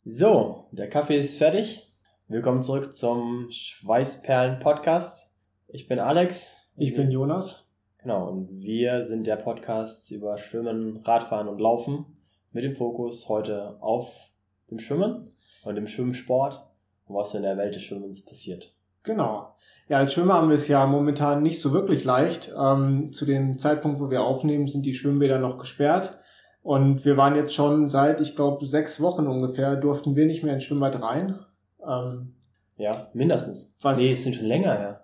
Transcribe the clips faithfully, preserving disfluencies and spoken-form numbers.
So, der Kaffee ist fertig. Willkommen zurück zum Schweißperlen-Podcast. Ich bin Alex. Ich bin Jonas. Genau, und wir sind der Podcast über Schwimmen, Radfahren und Laufen mit dem Fokus heute auf dem Schwimmen und dem Schwimmsport und was in der Welt des Schwimmens passiert. Genau. Ja, als Schwimmer haben wir es ja momentan nicht so wirklich leicht. Ähm, zu dem Zeitpunkt, wo wir aufnehmen, sind die Schwimmbäder noch gesperrt. Und wir waren jetzt schon seit, ich glaube, sechs Wochen ungefähr, durften wir nicht mehr ins Schwimmbad rein. Ähm, ja, mindestens. Was? Nee, es sind schon länger her.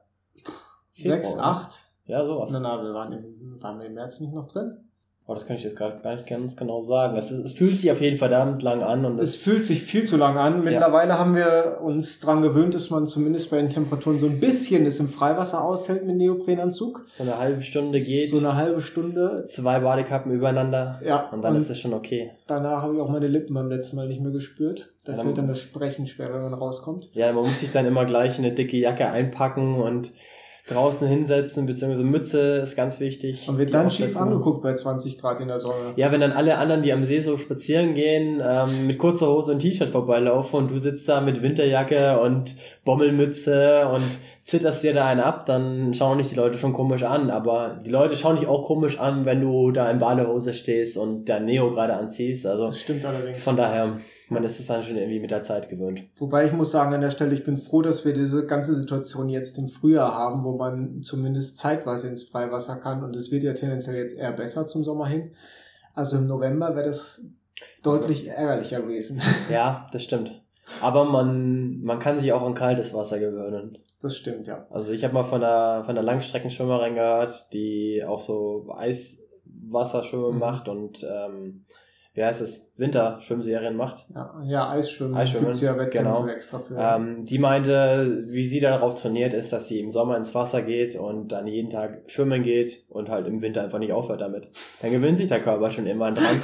Sechs, acht? Ja, sowas. Na, na, wir waren, im, waren wir im März nicht noch drin? Oh, das kann ich jetzt gerade gar nicht ganz genau sagen. Es, es fühlt sich auf jeden Fall verdammt lang an. Und es fühlt sich viel zu lang an. Mittlerweile ja. haben wir uns dran gewöhnt, dass man zumindest bei den Temperaturen so ein bisschen es im Freiwasser aushält mit Neoprenanzug. So eine halbe Stunde geht. So eine halbe Stunde. Zwei Badekappen übereinander. Ja. Und dann und ist das schon okay. Danach habe ich auch meine Lippen beim letzten Mal nicht mehr gespürt. Da ja, fällt dann das Sprechen schwer, wenn man rauskommt. Ja, man muss sich dann immer gleich eine dicke Jacke einpacken und draußen hinsetzen, beziehungsweise Mütze ist ganz wichtig. Und wird dann schief angeguckt bei zwanzig Grad in der Sonne. Ja, wenn dann alle anderen, die am See so spazieren gehen, ähm, mit kurzer Hose und T-Shirt vorbeilaufen und du sitzt da mit Winterjacke und Bommelmütze und zitterst dir da einen ab, dann schauen dich die Leute schon komisch an. Aber die Leute schauen dich auch komisch an, wenn du da in Badehose stehst und dein Neo gerade anziehst. Also das stimmt allerdings. Von daher, man ist es dann schon irgendwie mit der Zeit gewöhnt. Wobei ich muss sagen, an der Stelle, ich bin froh, dass wir diese ganze Situation jetzt im Frühjahr haben, wo man zumindest zeitweise ins Freiwasser kann. Und es wird ja tendenziell jetzt eher besser zum Sommer hin. Also im November wäre das deutlich ärgerlicher gewesen. Ja, das stimmt. Aber man, man kann sich auch an kaltes Wasser gewöhnen. Das stimmt, ja. Also ich habe mal von einer, von einer Langstreckenschwimmerin gehört, die auch so Eiswasserschwimmen mhm. macht und ähm, wie heißt es, Winterschwimmserien macht. Ja, ja Eisschwimmen. Eisschwimmen. Gibt's ja Wettkämpfe genau. extra für. Ähm, die meinte, wie sie darauf trainiert ist, dass sie im Sommer ins Wasser geht und dann jeden Tag schwimmen geht und halt im Winter einfach nicht aufhört damit. Dann gewöhnt sich der Körper schon irgendwann dran.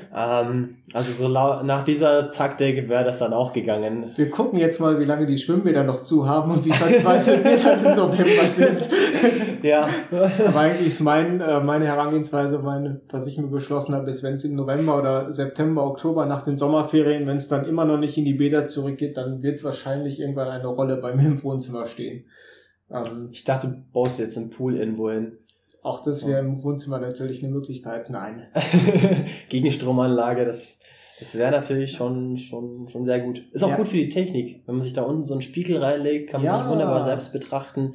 ähm, also so lau- nach dieser Taktik wäre das dann auch gegangen. Wir gucken jetzt mal, wie lange die Schwimmbäder noch zu haben und wie verzweifelt wir dann im November sind. Ja. Aber eigentlich ist mein, äh, meine Herangehensweise, meine, was ich mir beschlossen habe, ist, wenn es im November oder September, Oktober nach den Sommerferien, wenn es dann immer noch nicht in die Bäder zurückgeht, dann wird wahrscheinlich irgendwann eine Rolle bei mir im Wohnzimmer stehen. Ähm, ich dachte, du baust jetzt einen Pool irgendwo hin. Auch das wäre im Wohnzimmer natürlich eine Möglichkeit. Nein. Gegenstromanlage, das, das wäre natürlich schon, schon, schon sehr gut. Ist auch ja. gut für die Technik. Wenn man sich da unten so einen Spiegel reinlegt, kann man ja. sich wunderbar selbst betrachten.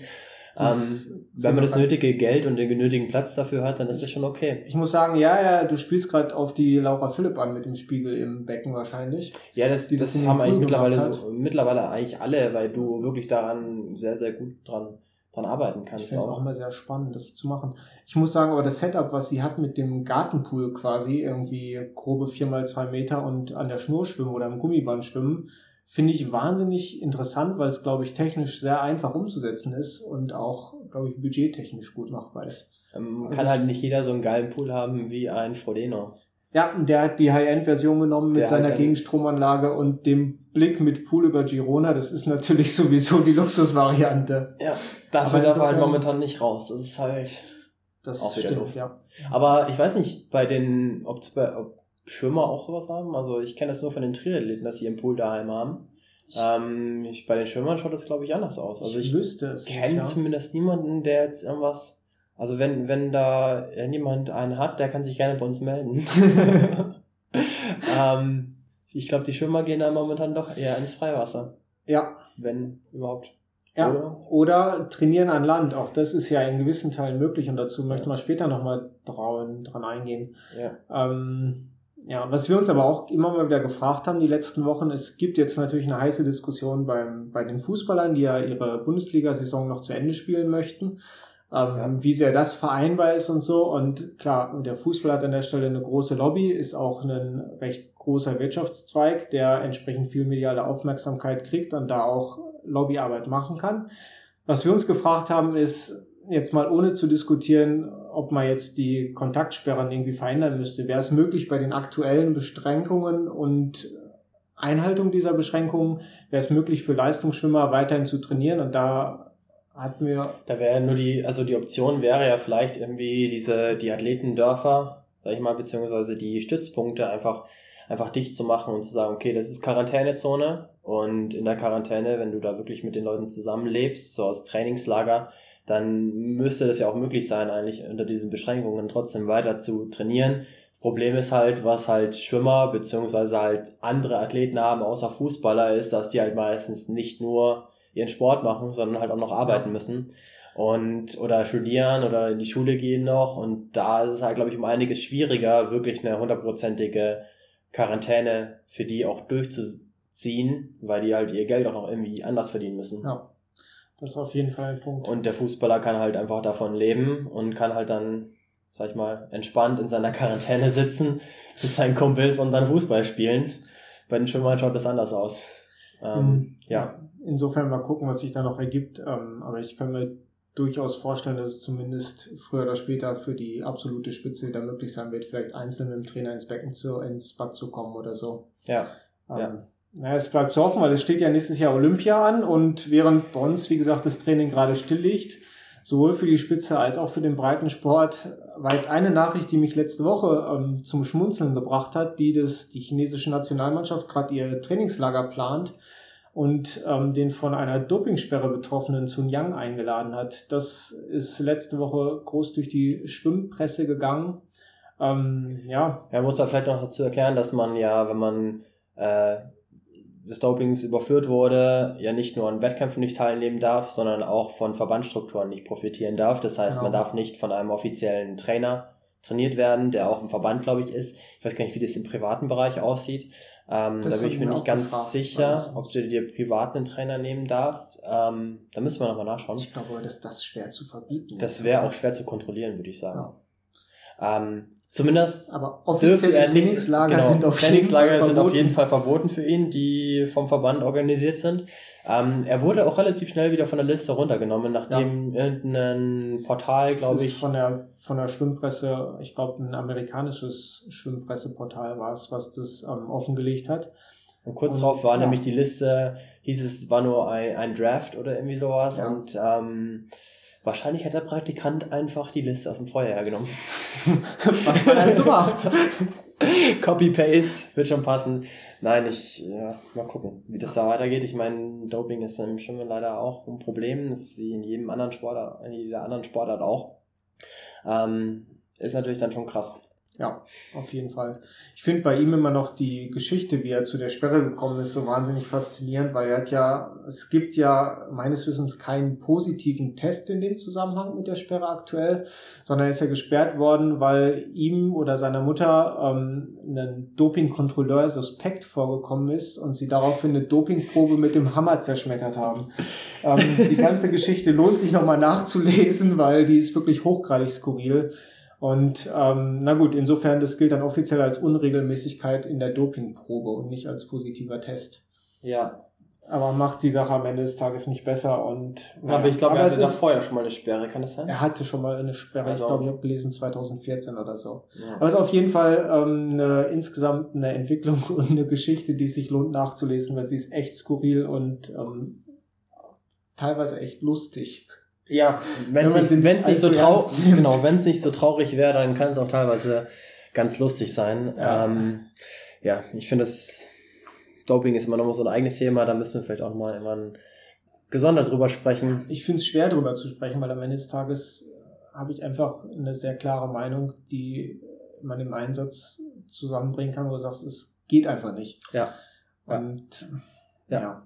Ähm, wenn man das nötige Geld und den genötigen Platz dafür hat, dann ist das schon okay. Ich muss sagen, ja, ja, du spielst gerade auf die Laura Philipp an mit dem Spiegel im Becken wahrscheinlich. Ja, das, die das, das haben eigentlich mittlerweile, so, mittlerweile eigentlich alle, weil du wirklich daran sehr, sehr gut dran, dran arbeiten kannst. Ich finde es auch immer sehr spannend, das zu machen. Ich muss sagen, aber das Setup, was sie hat mit dem Gartenpool quasi, irgendwie grobe vier mal zwei Meter und an der Schnur schwimmen oder am Gummiband schwimmen, finde ich wahnsinnig interessant, weil es, glaube ich, technisch sehr einfach umzusetzen ist und auch, glaube ich, budgettechnisch gut machbar ist. Ähm, also kann halt nicht jeder so einen geilen Pool haben wie ein Frodeno. Ja, der hat die High-End-Version genommen mit der seiner Gegenstromanlage und dem Blick mit Pool über Girona. Das ist natürlich sowieso die Luxusvariante. Ja, dafür darf er halt momentan nicht raus. Das ist halt das auch stimmt, ja. Aber ich weiß nicht, bei den, ob, ob Schwimmer auch sowas haben. Also ich kenne das nur von den Triathleten, dass sie ihren Pool daheim haben. Ähm, ich, bei den Schwimmern schaut das, glaube ich, anders aus. Also ich, ich wüsste es kenne ja. zumindest niemanden, der jetzt irgendwas, also wenn wenn da jemand einen hat, der kann sich gerne bei uns melden. ähm, ich glaube, die Schwimmer gehen da momentan doch eher ins Freiwasser. Ja. Wenn überhaupt. Ja, oder? oder trainieren an Land. Auch das ist ja in gewissen Teilen möglich und dazu ja. möchten wir später nochmal dran, dran eingehen. Ja. Ähm, Ja, was wir uns aber auch immer mal wieder gefragt haben die letzten Wochen, es gibt jetzt natürlich eine heiße Diskussion beim, bei den Fußballern, die ja ihre Bundesliga-Saison noch zu Ende spielen möchten, ähm, ja. wie sehr das vereinbar ist und so. Und klar, der Fußball hat an der Stelle eine große Lobby, ist auch ein recht großer Wirtschaftszweig, der entsprechend viel mediale Aufmerksamkeit kriegt und da auch Lobbyarbeit machen kann. Was wir uns gefragt haben, ist, jetzt mal ohne zu diskutieren, ob man jetzt die Kontaktsperren irgendwie verändern müsste. Wäre es möglich, bei den aktuellen Beschränkungen und Einhaltung dieser Beschränkungen, wäre es möglich für Leistungsschwimmer weiterhin zu trainieren? Und da hatten wir... Da wäre nur die, also die Option wäre ja vielleicht irgendwie diese, die Athletendörfer, sag ich mal, beziehungsweise die Stützpunkte einfach einfach dicht zu machen und zu sagen, okay, das ist Quarantänezone und in der Quarantäne, wenn du da wirklich mit den Leuten zusammenlebst, so aus Trainingslager, dann müsste das ja auch möglich sein, eigentlich unter diesen Beschränkungen trotzdem weiter zu trainieren. Das Problem ist halt, was halt Schwimmer beziehungsweise halt andere Athleten haben, außer Fußballer, ist, dass die halt meistens nicht nur ihren Sport machen, sondern halt auch noch arbeiten ja. müssen und oder studieren oder in die Schule gehen noch, und da ist es halt, glaube ich, um einiges schwieriger, wirklich eine hundertprozentige Quarantäne für die auch durchzuziehen, weil die halt ihr Geld auch noch irgendwie anders verdienen müssen. Ja. Das ist auf jeden Fall ein Punkt. Und der Fußballer kann halt einfach davon leben und kann halt dann, sag ich mal, entspannt in seiner Quarantäne sitzen mit seinen Kumpels und dann Fußball spielen. Bei den Schwimmern schaut das anders aus. Ähm, mhm. ja. Insofern mal gucken, was sich da noch ergibt. Ähm, aber ich kann mir durchaus vorstellen, dass es zumindest früher oder später für die absolute Spitze wieder möglich sein wird, vielleicht einzeln mit dem Trainer ins Becken zu, ins Bad zu kommen oder so. Ja. Ähm, ja. Naja, es bleibt zu hoffen, weil es steht ja nächstes Jahr Olympia an, und während bei uns, wie gesagt, das Training gerade still liegt, sowohl für die Spitze als auch für den Breitensport, war jetzt eine Nachricht, die mich letzte Woche ähm, zum Schmunzeln gebracht hat, die das, die chinesische Nationalmannschaft gerade ihr Trainingslager plant und ähm, den von einer Dopingsperre betroffenen Sun Yang eingeladen hat. Das ist letzte Woche groß durch die Schwimmpresse gegangen. Ähm, ja. Er muss da vielleicht noch dazu erklären, dass man ja, wenn man äh, des Dopings überführt wurde, ja nicht nur an Wettkämpfen nicht teilnehmen darf, sondern auch von Verbandsstrukturen nicht profitieren darf. Das heißt, genau. man darf nicht von einem offiziellen Trainer trainiert werden, der auch im Verband, glaube ich, ist. Ich weiß gar nicht, wie das im privaten Bereich aussieht. Ähm, da bin ich mir nicht ganz gefragt, sicher, ob du dir privat einen Trainer nehmen darfst. Ähm, da müssen wir nochmal nachschauen. Ich glaube, dass das schwer zu verbieten ist. Das wäre auch schwer zu kontrollieren, würde ich sagen. Ja. Ähm, Zumindest aber offizielle Trainingslager genau, sind, auf, Trainingslager jeden sind auf jeden Fall verboten für ihn, die vom Verband organisiert sind. Ähm, er wurde auch relativ schnell wieder von der Liste runtergenommen, nachdem ja. irgendein Portal, glaube ich... von der von der Schwimmpresse, ich glaube ein amerikanisches Schwimmpresseportal war es, was das ähm, offengelegt hat. Und kurz und, darauf war ja. nämlich die Liste, hieß es, war nur ein, ein Draft oder irgendwie sowas ja. und... Ähm, wahrscheinlich hat der Praktikant einfach die Liste aus dem Feuer hergenommen. Was man halt so macht. Copy-Paste, wird schon passen. Nein, ich, ja, mal gucken, wie das da weitergeht. Ich meine, Doping ist im Schwimmen leider auch ein Problem. Das ist wie in jedem anderen Sportart, in jeder anderen Sportart auch. Ähm, ist natürlich dann schon krass. Ja, auf jeden Fall. Ich finde bei ihm immer noch die Geschichte, wie er zu der Sperre gekommen ist, so wahnsinnig faszinierend, weil er hat ja, es gibt ja meines Wissens keinen positiven Test in dem Zusammenhang mit der Sperre aktuell, sondern er ist ja gesperrt worden, weil ihm oder seiner Mutter ähm, ein Dopingkontrolleur suspekt vorgekommen ist und sie daraufhin eine Dopingprobe mit dem Hammer zerschmettert haben. ähm, die ganze Geschichte lohnt sich nochmal nachzulesen, weil die ist wirklich hochgradig skurril. Und ähm, na gut, insofern, das gilt dann offiziell als Unregelmäßigkeit in der Dopingprobe und nicht als positiver Test. Ja. Aber macht die Sache am Ende des Tages nicht besser. Und ja, aber ich glaube, er hatte da vorher schon mal eine Sperre, kann das sein? Er hatte schon mal eine Sperre, also, ich glaube, ich habe gelesen zwanzig vierzehn oder so. Ja. Aber es ist auf jeden Fall ähm, eine, insgesamt eine Entwicklung und eine Geschichte, die es sich lohnt nachzulesen, weil sie ist echt skurril und ähm, teilweise echt lustig. Ja, wenn es nicht, wenn's nicht, so trau- genau, wenn's nicht so traurig wäre, dann kann es auch teilweise ganz lustig sein. Ja, ähm, ja ich finde, das Doping ist immer noch mal so ein eigenes Thema, da müssen wir vielleicht auch mal irgendwann gesondert drüber sprechen. Ich finde es schwer, drüber zu sprechen, weil am Ende des Tages habe ich einfach eine sehr klare Meinung, die man im Einsatz zusammenbringen kann, wo du sagst, es geht einfach nicht. Ja. Und ja. ja.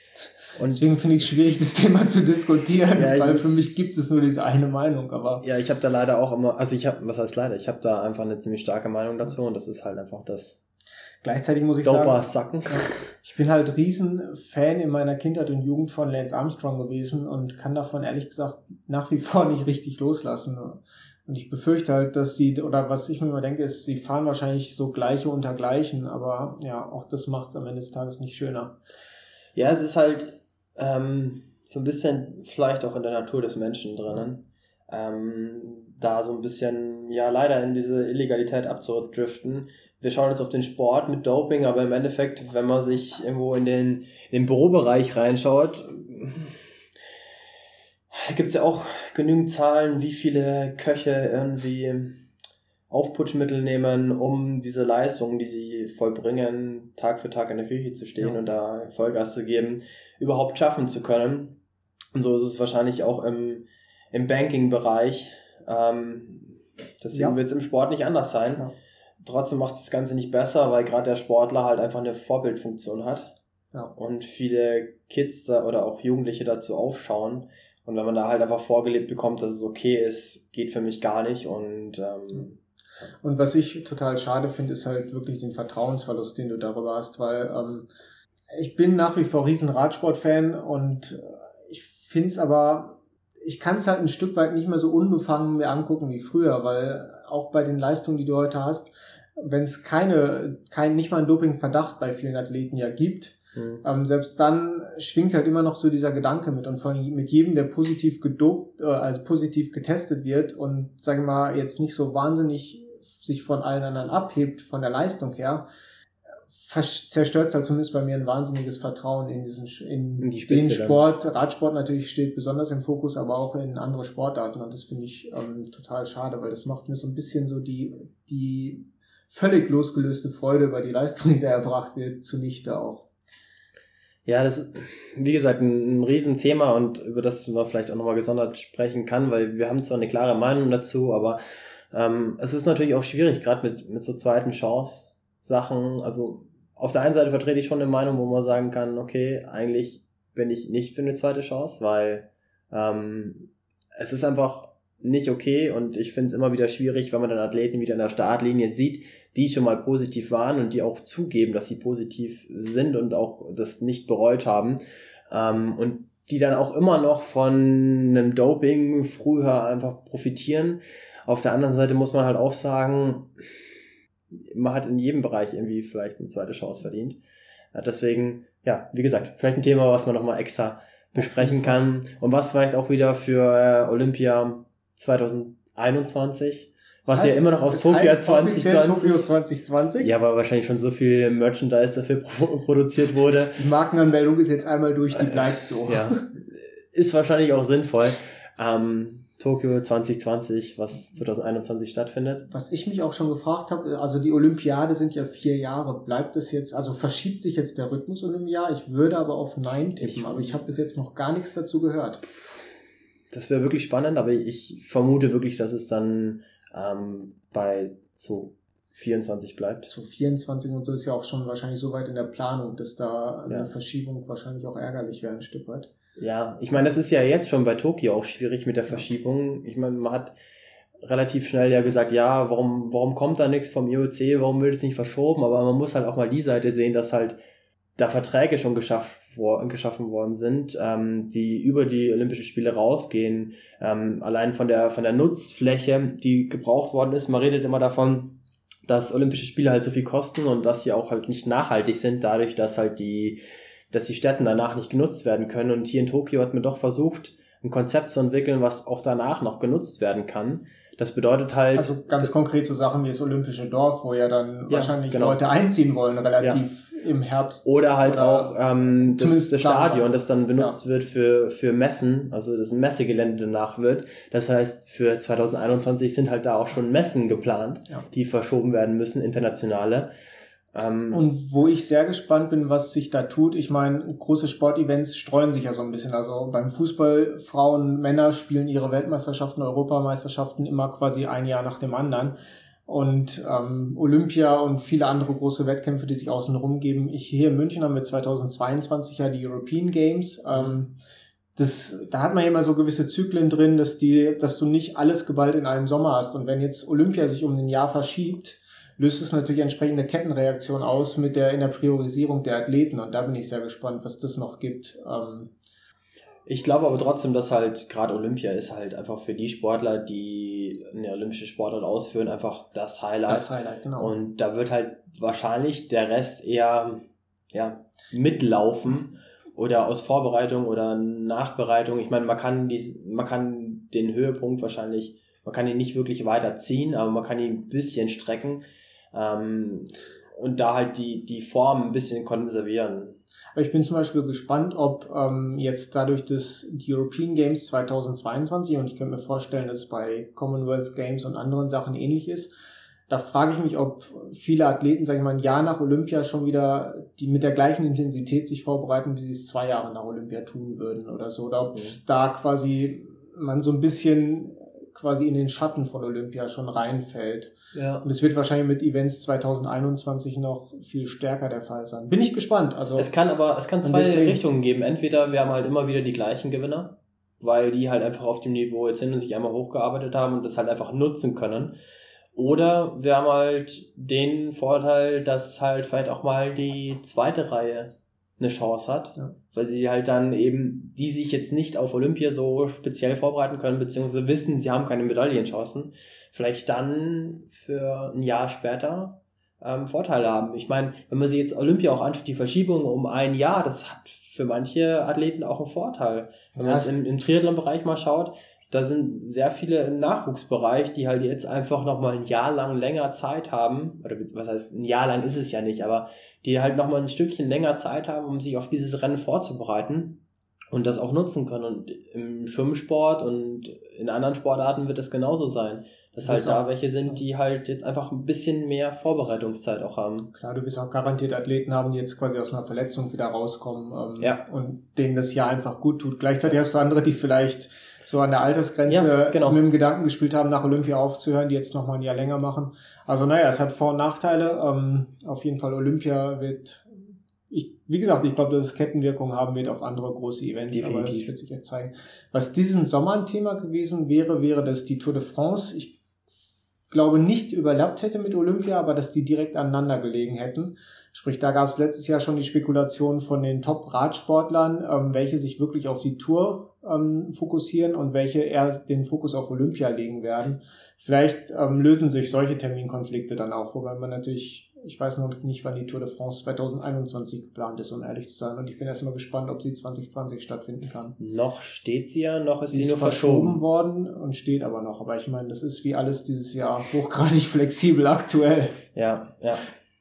Und deswegen finde ich es schwierig, das Thema zu diskutieren, ja, weil für mich gibt es nur diese eine Meinung. Aber ja, ich habe da leider auch immer, also ich habe, was heißt leider, ich habe da einfach eine ziemlich starke Meinung dazu und das ist halt einfach das Gleichzeitig muss ich Doper sagen, sacken. Ich bin halt riesen Fan in meiner Kindheit und Jugend von Lance Armstrong gewesen und kann davon ehrlich gesagt nach wie vor nicht richtig loslassen. Und ich befürchte halt, dass sie, oder was ich mir immer denke, ist, sie fahren wahrscheinlich so Gleiche unter Gleichen, aber ja, auch das macht es am Ende des Tages nicht schöner. Ja, es ist halt ähm, so ein bisschen vielleicht auch in der Natur des Menschen drinnen, ähm, da so ein bisschen, ja, leider in diese Illegalität abzudriften. Wir schauen jetzt auf den Sport mit Doping, aber im Endeffekt, wenn man sich irgendwo in den, in den Bürobereich reinschaut, gibt es ja auch genügend Zahlen, wie viele Köche irgendwie Aufputschmittel nehmen, um diese Leistungen, die sie vollbringen, Tag für Tag in der Küche zu stehen ja. und da Vollgas zu geben, überhaupt schaffen zu können. Und so ist es wahrscheinlich auch im, im Banking-Bereich. Ähm, deswegen ja. wird es im Sport nicht anders sein. Ja. Trotzdem macht es das Ganze nicht besser, weil gerade der Sportler halt einfach eine Vorbildfunktion hat. Ja. Und viele Kids da, oder auch Jugendliche dazu aufschauen. Und wenn man da halt einfach vorgelebt bekommt, dass es okay ist, geht für mich gar nicht. Und ähm, Und was ich total schade finde, ist halt wirklich den Vertrauensverlust, den du darüber hast, weil ähm, ich bin nach wie vor riesen Radsport-Fan und ich finde es aber, ich kann es halt ein Stück weit nicht mehr so unbefangen mir angucken wie früher, weil auch bei den Leistungen, die du heute hast, wenn es keine, kein, nicht mal einen Dopingverdacht bei vielen Athleten ja gibt, mhm. ähm, selbst dann schwingt halt immer noch so dieser Gedanke mit und vor allem mit jedem, der positiv gedopt, äh, also positiv getestet wird und, sagen wir mal, jetzt nicht so wahnsinnig sich von allen anderen abhebt, von der Leistung her, zerstört es halt zumindest bei mir ein wahnsinniges Vertrauen in diesen in, in die den Sport. Dann. Radsport natürlich steht besonders im Fokus, aber auch in andere Sportarten und das finde ich ähm, total schade, weil das macht mir so ein bisschen so die die völlig losgelöste Freude über die Leistung, die da erbracht wird, zunichte auch. Ja, das ist, wie gesagt, ein, ein Riesenthema und über das man vielleicht auch nochmal gesondert sprechen kann, weil wir haben zwar eine klare Meinung dazu, aber ähm, es ist natürlich auch schwierig, gerade mit, mit so zweiten Chance-Sachen. Also auf der einen Seite vertrete ich schon eine Meinung, wo man sagen kann, okay, eigentlich bin ich nicht für eine zweite Chance, weil ähm, es ist einfach nicht okay und ich finde es immer wieder schwierig, wenn man dann Athleten wieder in der Startlinie sieht, die schon mal positiv waren und die auch zugeben, dass sie positiv sind und auch das nicht bereut haben ähm, und die dann auch immer noch von einem Doping früher einfach profitieren. Auf der anderen Seite muss man halt auch sagen, man hat in jedem Bereich irgendwie vielleicht eine zweite Chance verdient. Deswegen, ja, wie gesagt, vielleicht ein Thema, was man nochmal extra besprechen kann und was vielleicht auch wieder für Olympia zwanzig einundzwanzig, was das heißt, ja immer noch aus Tokio zwanzig zwanzig. Tokio zwanzig zwanzig. Ja, aber wahrscheinlich schon so viel Merchandise dafür pro- produziert wurde. Die Markenanmeldung ist jetzt einmal durch, die bleibt so. Ja, ist wahrscheinlich auch sinnvoll. Ähm, Tokio zwanzig zwanzig, was zwanzig einundzwanzig stattfindet. Was ich mich auch schon gefragt habe, also die Olympiade sind ja vier Jahre. Bleibt es jetzt, also verschiebt sich jetzt der Rhythmus um ein Jahr? Ich würde aber auf Nein tippen, ich, aber ich habe bis jetzt noch gar nichts dazu gehört. Das wäre wirklich spannend, aber ich vermute wirklich, dass es dann ähm, bei so vierundzwanzig bleibt. So vierundzwanzig und so ist ja auch schon wahrscheinlich so weit in der Planung, dass da eine ja. Verschiebung wahrscheinlich auch ärgerlich wäre ein Stück weit. Ja, ich meine, das ist ja jetzt schon bei Tokio auch schwierig mit der Verschiebung. Ich meine, man hat relativ schnell ja gesagt, ja, warum warum kommt da nichts vom I O C, warum wird es nicht verschoben? Aber man muss halt auch mal die Seite sehen, dass halt da Verträge schon geschafft, wo, geschaffen worden sind, ähm, die über die Olympischen Spiele rausgehen. Ähm, allein von der von der Nutzfläche, die gebraucht worden ist. Man redet immer davon, dass Olympische Spiele halt so viel kosten und dass sie auch halt nicht nachhaltig sind, dadurch, dass halt die dass die Städten danach nicht genutzt werden können. Und hier in Tokio hat man doch versucht, ein Konzept zu entwickeln, was auch danach noch genutzt werden kann. Das bedeutet halt... Also ganz konkret so Sachen wie das Olympische Dorf, wo ja dann ja, wahrscheinlich genau. Leute einziehen wollen, relativ ja. im Herbst. Oder halt oder auch ähm, das, das Stadion, das dann benutzt ja. wird für für Messen, also das ein Messegelände danach wird. Das heißt, für zwanzig einundzwanzig sind halt da auch schon Messen geplant, ja. die verschoben werden müssen, internationale. Und wo ich sehr gespannt bin, was sich da tut, ich meine, große Sportevents streuen sich ja so ein bisschen, also beim Fußball, Frauen, Männer spielen ihre Weltmeisterschaften, Europameisterschaften immer quasi ein Jahr nach dem anderen und ähm, Olympia und viele andere große Wettkämpfe, die sich außenrum geben. Ich, hier in München haben wir zwanzig zweiundzwanzig ja die European Games, ähm, das, da hat man ja immer so gewisse Zyklen drin, dass die, dass du nicht alles geballt in einem Sommer hast und wenn jetzt Olympia sich um ein Jahr verschiebt, löst es natürlich entsprechende Kettenreaktion aus mit der in der Priorisierung der Athleten und da bin ich sehr gespannt, was das noch gibt. Ähm ich glaube aber trotzdem, dass halt gerade Olympia ist halt einfach für die Sportler, die eine olympische Sportart ausführen, einfach das Highlight. Das Highlight, genau. Und da wird halt wahrscheinlich der Rest eher ja mitlaufen oder aus Vorbereitung oder Nachbereitung. Ich meine, man kann die, man kann den Höhepunkt wahrscheinlich, man kann ihn nicht wirklich weiterziehen, aber man kann ihn ein bisschen strecken. Ähm, und da halt die, die Form ein bisschen konservieren. Ich bin zum Beispiel gespannt, ob ähm, jetzt dadurch, dass die European Games zwanzig zweiundzwanzig und ich könnte mir vorstellen, dass es bei Commonwealth Games und anderen Sachen ähnlich ist, da frage ich mich, ob viele Athleten, sag ich mal, ein Jahr nach Olympia schon wieder die mit der gleichen Intensität sich vorbereiten, wie sie es zwei Jahre nach Olympia tun würden oder so. Oder ob mhm. da quasi man so ein bisschen quasi in den Schatten von Olympia schon reinfällt. Ja. Und es wird wahrscheinlich mit Events zwanzig einundzwanzig noch viel stärker der Fall sein. Bin ich gespannt. Also es kann aber, es kann zwei Richtungen geben. Entweder wir haben halt immer wieder die gleichen Gewinner, weil die halt einfach auf dem Niveau jetzt sind und sich einmal hochgearbeitet haben und das halt einfach nutzen können. Oder wir haben halt den Vorteil, dass halt vielleicht auch mal die zweite Reihe eine Chance hat, ja. weil sie halt dann eben, die sich jetzt nicht auf Olympia so speziell vorbereiten können, beziehungsweise wissen, sie haben keine Medaillenchancen, vielleicht dann für ein Jahr später ähm, Vorteile haben. Ich meine, wenn man sich jetzt Olympia auch anschaut, die Verschiebung um ein Jahr, das hat für manche Athleten auch einen Vorteil. Wenn ja, man jetzt im, im Triathlon-Bereich mal schaut, da sind sehr viele im Nachwuchsbereich, die halt jetzt einfach nochmal ein Jahr lang länger Zeit haben, oder was heißt, ein Jahr lang ist es ja nicht, aber die halt nochmal ein Stückchen länger Zeit haben, um sich auf dieses Rennen vorzubereiten und das auch nutzen können. Und im Schwimmsport und in anderen Sportarten wird es genauso sein, dass halt da welche sind, die halt jetzt einfach ein bisschen mehr Vorbereitungszeit auch haben. Klar, du wirst auch garantiert Athleten haben, die jetzt quasi aus einer Verletzung wieder rauskommen ähm, ja. und denen das Jahr einfach gut tut. Gleichzeitig hast du andere, die vielleicht so an der Altersgrenze ja, genau. mit dem Gedanken gespielt haben, nach Olympia aufzuhören, die jetzt noch mal ein Jahr länger machen. Also naja, es hat Vor- und Nachteile. Ähm, auf jeden Fall Olympia wird, ich, wie gesagt, ich glaube, dass es Kettenwirkung haben wird auf andere große Events, definitiv. Aber das wird sich jetzt zeigen. Was diesen Sommer ein Thema gewesen wäre, wäre, dass die Tour de France, ich glaube, nicht überlappt hätte mit Olympia, aber dass die direkt aneinander gelegen hätten. Sprich, da gab es letztes Jahr schon die Spekulation von den Top-Radsportlern, ähm, welche sich wirklich auf die Tour ähm, fokussieren und welche eher den Fokus auf Olympia legen werden. Vielleicht ähm, lösen sich solche Terminkonflikte dann auch, wobei man natürlich, ich weiß noch nicht, wann die Tour de France zwanzig einundzwanzig geplant ist, um ehrlich zu sein. Und ich bin erstmal gespannt, ob sie zwanzig zwanzig stattfinden kann. Noch steht sie ja, noch ist sie, sie nur verschoben worden und steht aber noch. Aber ich meine, das ist wie alles dieses Jahr hochgradig flexibel aktuell. Ja, ja.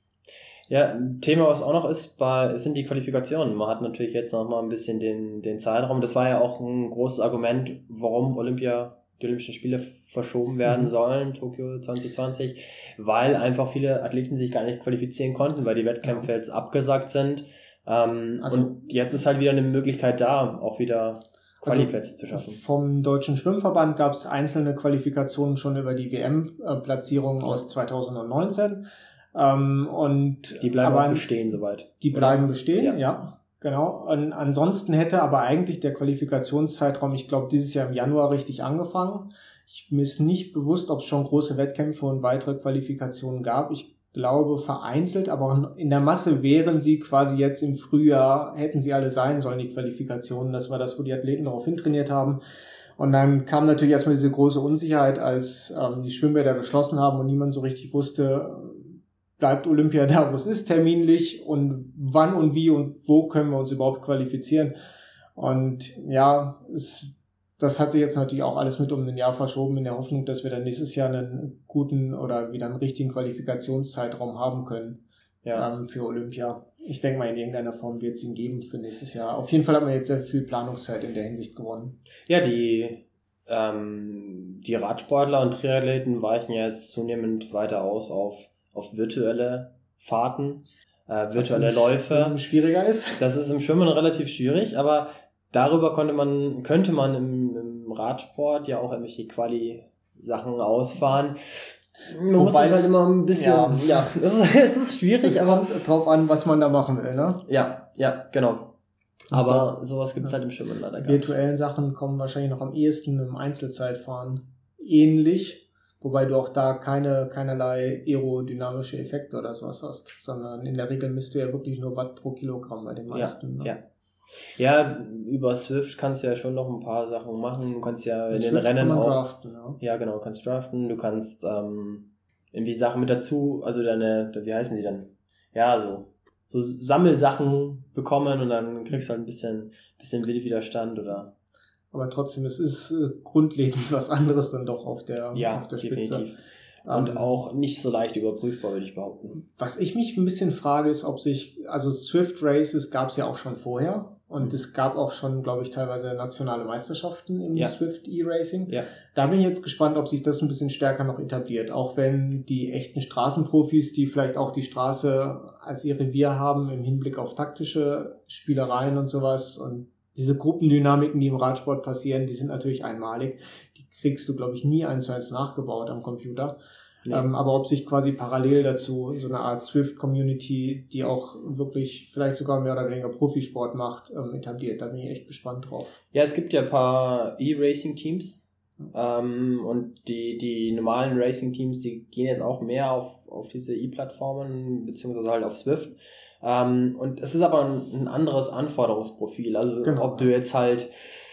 Ja, ein Thema, was auch noch ist, bei, sind die Qualifikationen. Man hat natürlich jetzt noch mal ein bisschen den, den Zeitraum. Das war ja auch ein großes Argument, warum Olympia, die Olympischen Spiele verschoben werden mhm. sollen, Tokio zwanzig zwanzig, weil einfach viele Athleten sich gar nicht qualifizieren konnten, weil die Wettkämpfe ja. jetzt abgesagt sind. Ähm, also, und jetzt ist halt wieder eine Möglichkeit da, auch wieder Quali-Plätze also zu schaffen. Vom Deutschen Schwimmverband gab es einzelne Qualifikationen schon über die W M-Platzierungen ja. aus zwanzig neunzehn. Ähm, und die bleiben aber bestehen soweit. Die bleiben oder? bestehen, ja, ja genau. Und ansonsten hätte aber eigentlich der Qualifikationszeitraum, ich glaube, dieses Jahr im Januar richtig angefangen. Ich mir ist nicht bewusst, ob es schon große Wettkämpfe und weitere Qualifikationen gab. Ich glaube vereinzelt, aber in der Masse wären sie quasi jetzt im Frühjahr, hätten sie alle sein sollen, die Qualifikationen. Das war das, wo die Athleten darauf hintrainiert haben. Und dann kam natürlich erstmal diese große Unsicherheit, als ähm, die Schwimmbäder geschlossen haben und niemand so richtig wusste, bleibt Olympia da, wo es ist, terminlich, und wann und wie und wo können wir uns überhaupt qualifizieren. Und ja, es, das hat sich jetzt natürlich auch alles mit um ein Jahr verschoben, in der Hoffnung, dass wir dann nächstes Jahr einen guten oder wieder einen richtigen Qualifikationszeitraum haben können ja. ähm, für Olympia. Ich denke mal, in irgendeiner Form wird es ihn geben für nächstes Jahr. Auf jeden Fall hat man jetzt sehr viel Planungszeit in der Hinsicht gewonnen. Ja, die ähm, die Radsportler und Triathleten weichen ja jetzt zunehmend weiter aus auf auf virtuelle Fahrten, äh, virtuelle Läufe. Was schwieriger ist. Das ist im Schwimmen relativ schwierig, aber darüber konnte man, könnte man im, im Radsport ja auch irgendwelche Quali-Sachen ausfahren. Man Wobei muss das halt immer ein bisschen, ja, ja es, ist, es ist schwierig. Es aber kommt drauf an, was man da machen will, ne? Ja, ja, genau. Aber ja. sowas gibt es halt im Schwimmen leider gar nicht. Virtuellen Sachen kommen wahrscheinlich noch am ehesten im Einzelzeitfahren ähnlich. Wobei du auch da keine keinerlei aerodynamische Effekte oder sowas hast, sondern in der Regel misst du ja wirklich nur Watt pro Kilogramm bei den meisten. Ja, ne? ja. ja, über Swift kannst du ja schon noch ein paar Sachen machen. Du kannst ja in Swift den Rennen kann man auch... draften, ja. ja, genau, kannst draften. Du kannst ähm, irgendwie Sachen mit dazu, also deine, wie heißen die dann? Ja, so, so Sammelsachen bekommen und dann kriegst du halt ein bisschen, bisschen Wildwiderstand oder... Aber trotzdem, es ist äh, grundlegend was anderes dann doch auf der, ja, auf der Spitze. Definitiv. Und ähm, auch nicht so leicht überprüfbar, würde ich behaupten. Was ich mich ein bisschen frage, ist, ob sich, also Swift Races gab es ja auch schon vorher. Und es gab auch schon, glaube ich, teilweise nationale Meisterschaften im Ja. Swift E-Racing. Ja. Da bin ich jetzt gespannt, ob sich das ein bisschen stärker noch etabliert. Auch wenn die echten Straßenprofis, die vielleicht auch die Straße als ihr Revier haben im Hinblick auf taktische Spielereien und sowas und diese Gruppendynamiken, die im Radsport passieren, die sind natürlich einmalig. Die kriegst du, glaube ich, nie eins zu eins nachgebaut am Computer. Nee. Ähm, aber ob sich quasi parallel dazu so eine Art Swift-Community, die auch wirklich vielleicht sogar mehr oder weniger Profisport macht, ähm, etabliert. Da bin ich echt gespannt drauf. Ja, es gibt ja ein paar E-Racing-Teams ähm, und die, die normalen Racing-Teams, die gehen jetzt auch mehr auf, auf diese E-Plattformen, beziehungsweise halt auf Swift. Ähm, und es ist aber ein, ein anderes Anforderungsprofil. Also genau. Ob du jetzt halt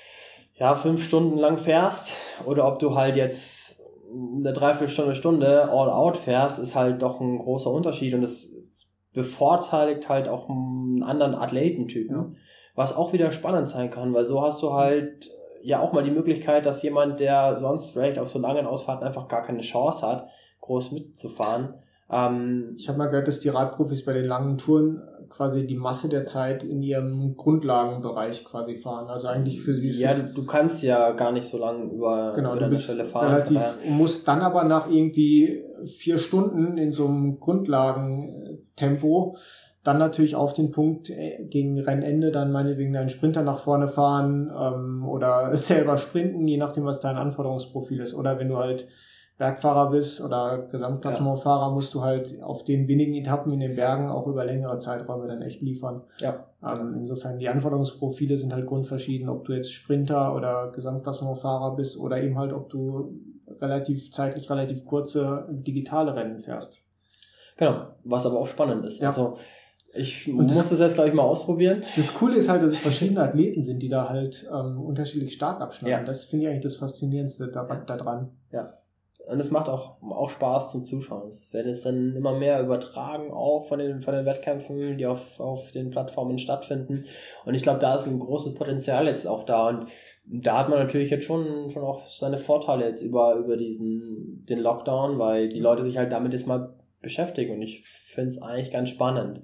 ja fünf Stunden lang fährst oder ob du halt jetzt eine Dreiviertelstunde, Stunde all out fährst, ist halt doch ein großer Unterschied und es bevorteiligt halt auch einen anderen Athletentypen, ja. Was auch wieder spannend sein kann, weil so hast du halt ja auch mal die Möglichkeit, dass jemand, der sonst vielleicht auf so langen Ausfahrten einfach gar keine Chance hat, groß mitzufahren. Ähm, ich habe mal gehört, dass die Radprofis bei den langen Touren quasi die Masse der Zeit in ihrem Grundlagenbereich quasi fahren. Also eigentlich für sie ist ja, du, du kannst ja gar nicht so lange über, genau, über du eine bist Stelle fahren. Relativ, musst dann aber nach irgendwie vier Stunden in so einem Grundlagentempo dann natürlich auf den Punkt gegen Rennende dann meinetwegen deinen Sprinter nach vorne fahren ähm, oder selber sprinten, je nachdem, was dein Anforderungsprofil ist. Oder wenn du halt Bergfahrer bist oder Gesamtklassementfahrer, ja. musst du halt auf den wenigen Etappen in den Bergen auch über längere Zeiträume dann echt liefern. Ja. Ähm, insofern, die Anforderungsprofile sind halt grundverschieden, ob du jetzt Sprinter oder Gesamtklassementfahrer bist oder eben halt, ob du relativ zeitlich relativ kurze digitale Rennen fährst. Genau, was aber auch spannend ist. Ja. Also ich und muss das, das jetzt, glaube ich, mal ausprobieren. Das Coole ist halt, dass es verschiedene Athleten sind, die da halt ähm, unterschiedlich stark abschneiden. Ja. Das finde ich eigentlich das Faszinierendste da, ja. da dran. Ja. Und es macht auch, auch Spaß zum Zuschauen. Es werden jetzt dann immer mehr übertragen, auch von den, von den Wettkämpfen, die auf, auf den Plattformen stattfinden. Und ich glaube, da ist ein großes Potenzial jetzt auch da. Und da hat man natürlich jetzt schon, schon auch seine Vorteile jetzt über, über diesen, den Lockdown, weil die Leute sich halt damit jetzt mal beschäftigen. Und ich finde es eigentlich ganz spannend.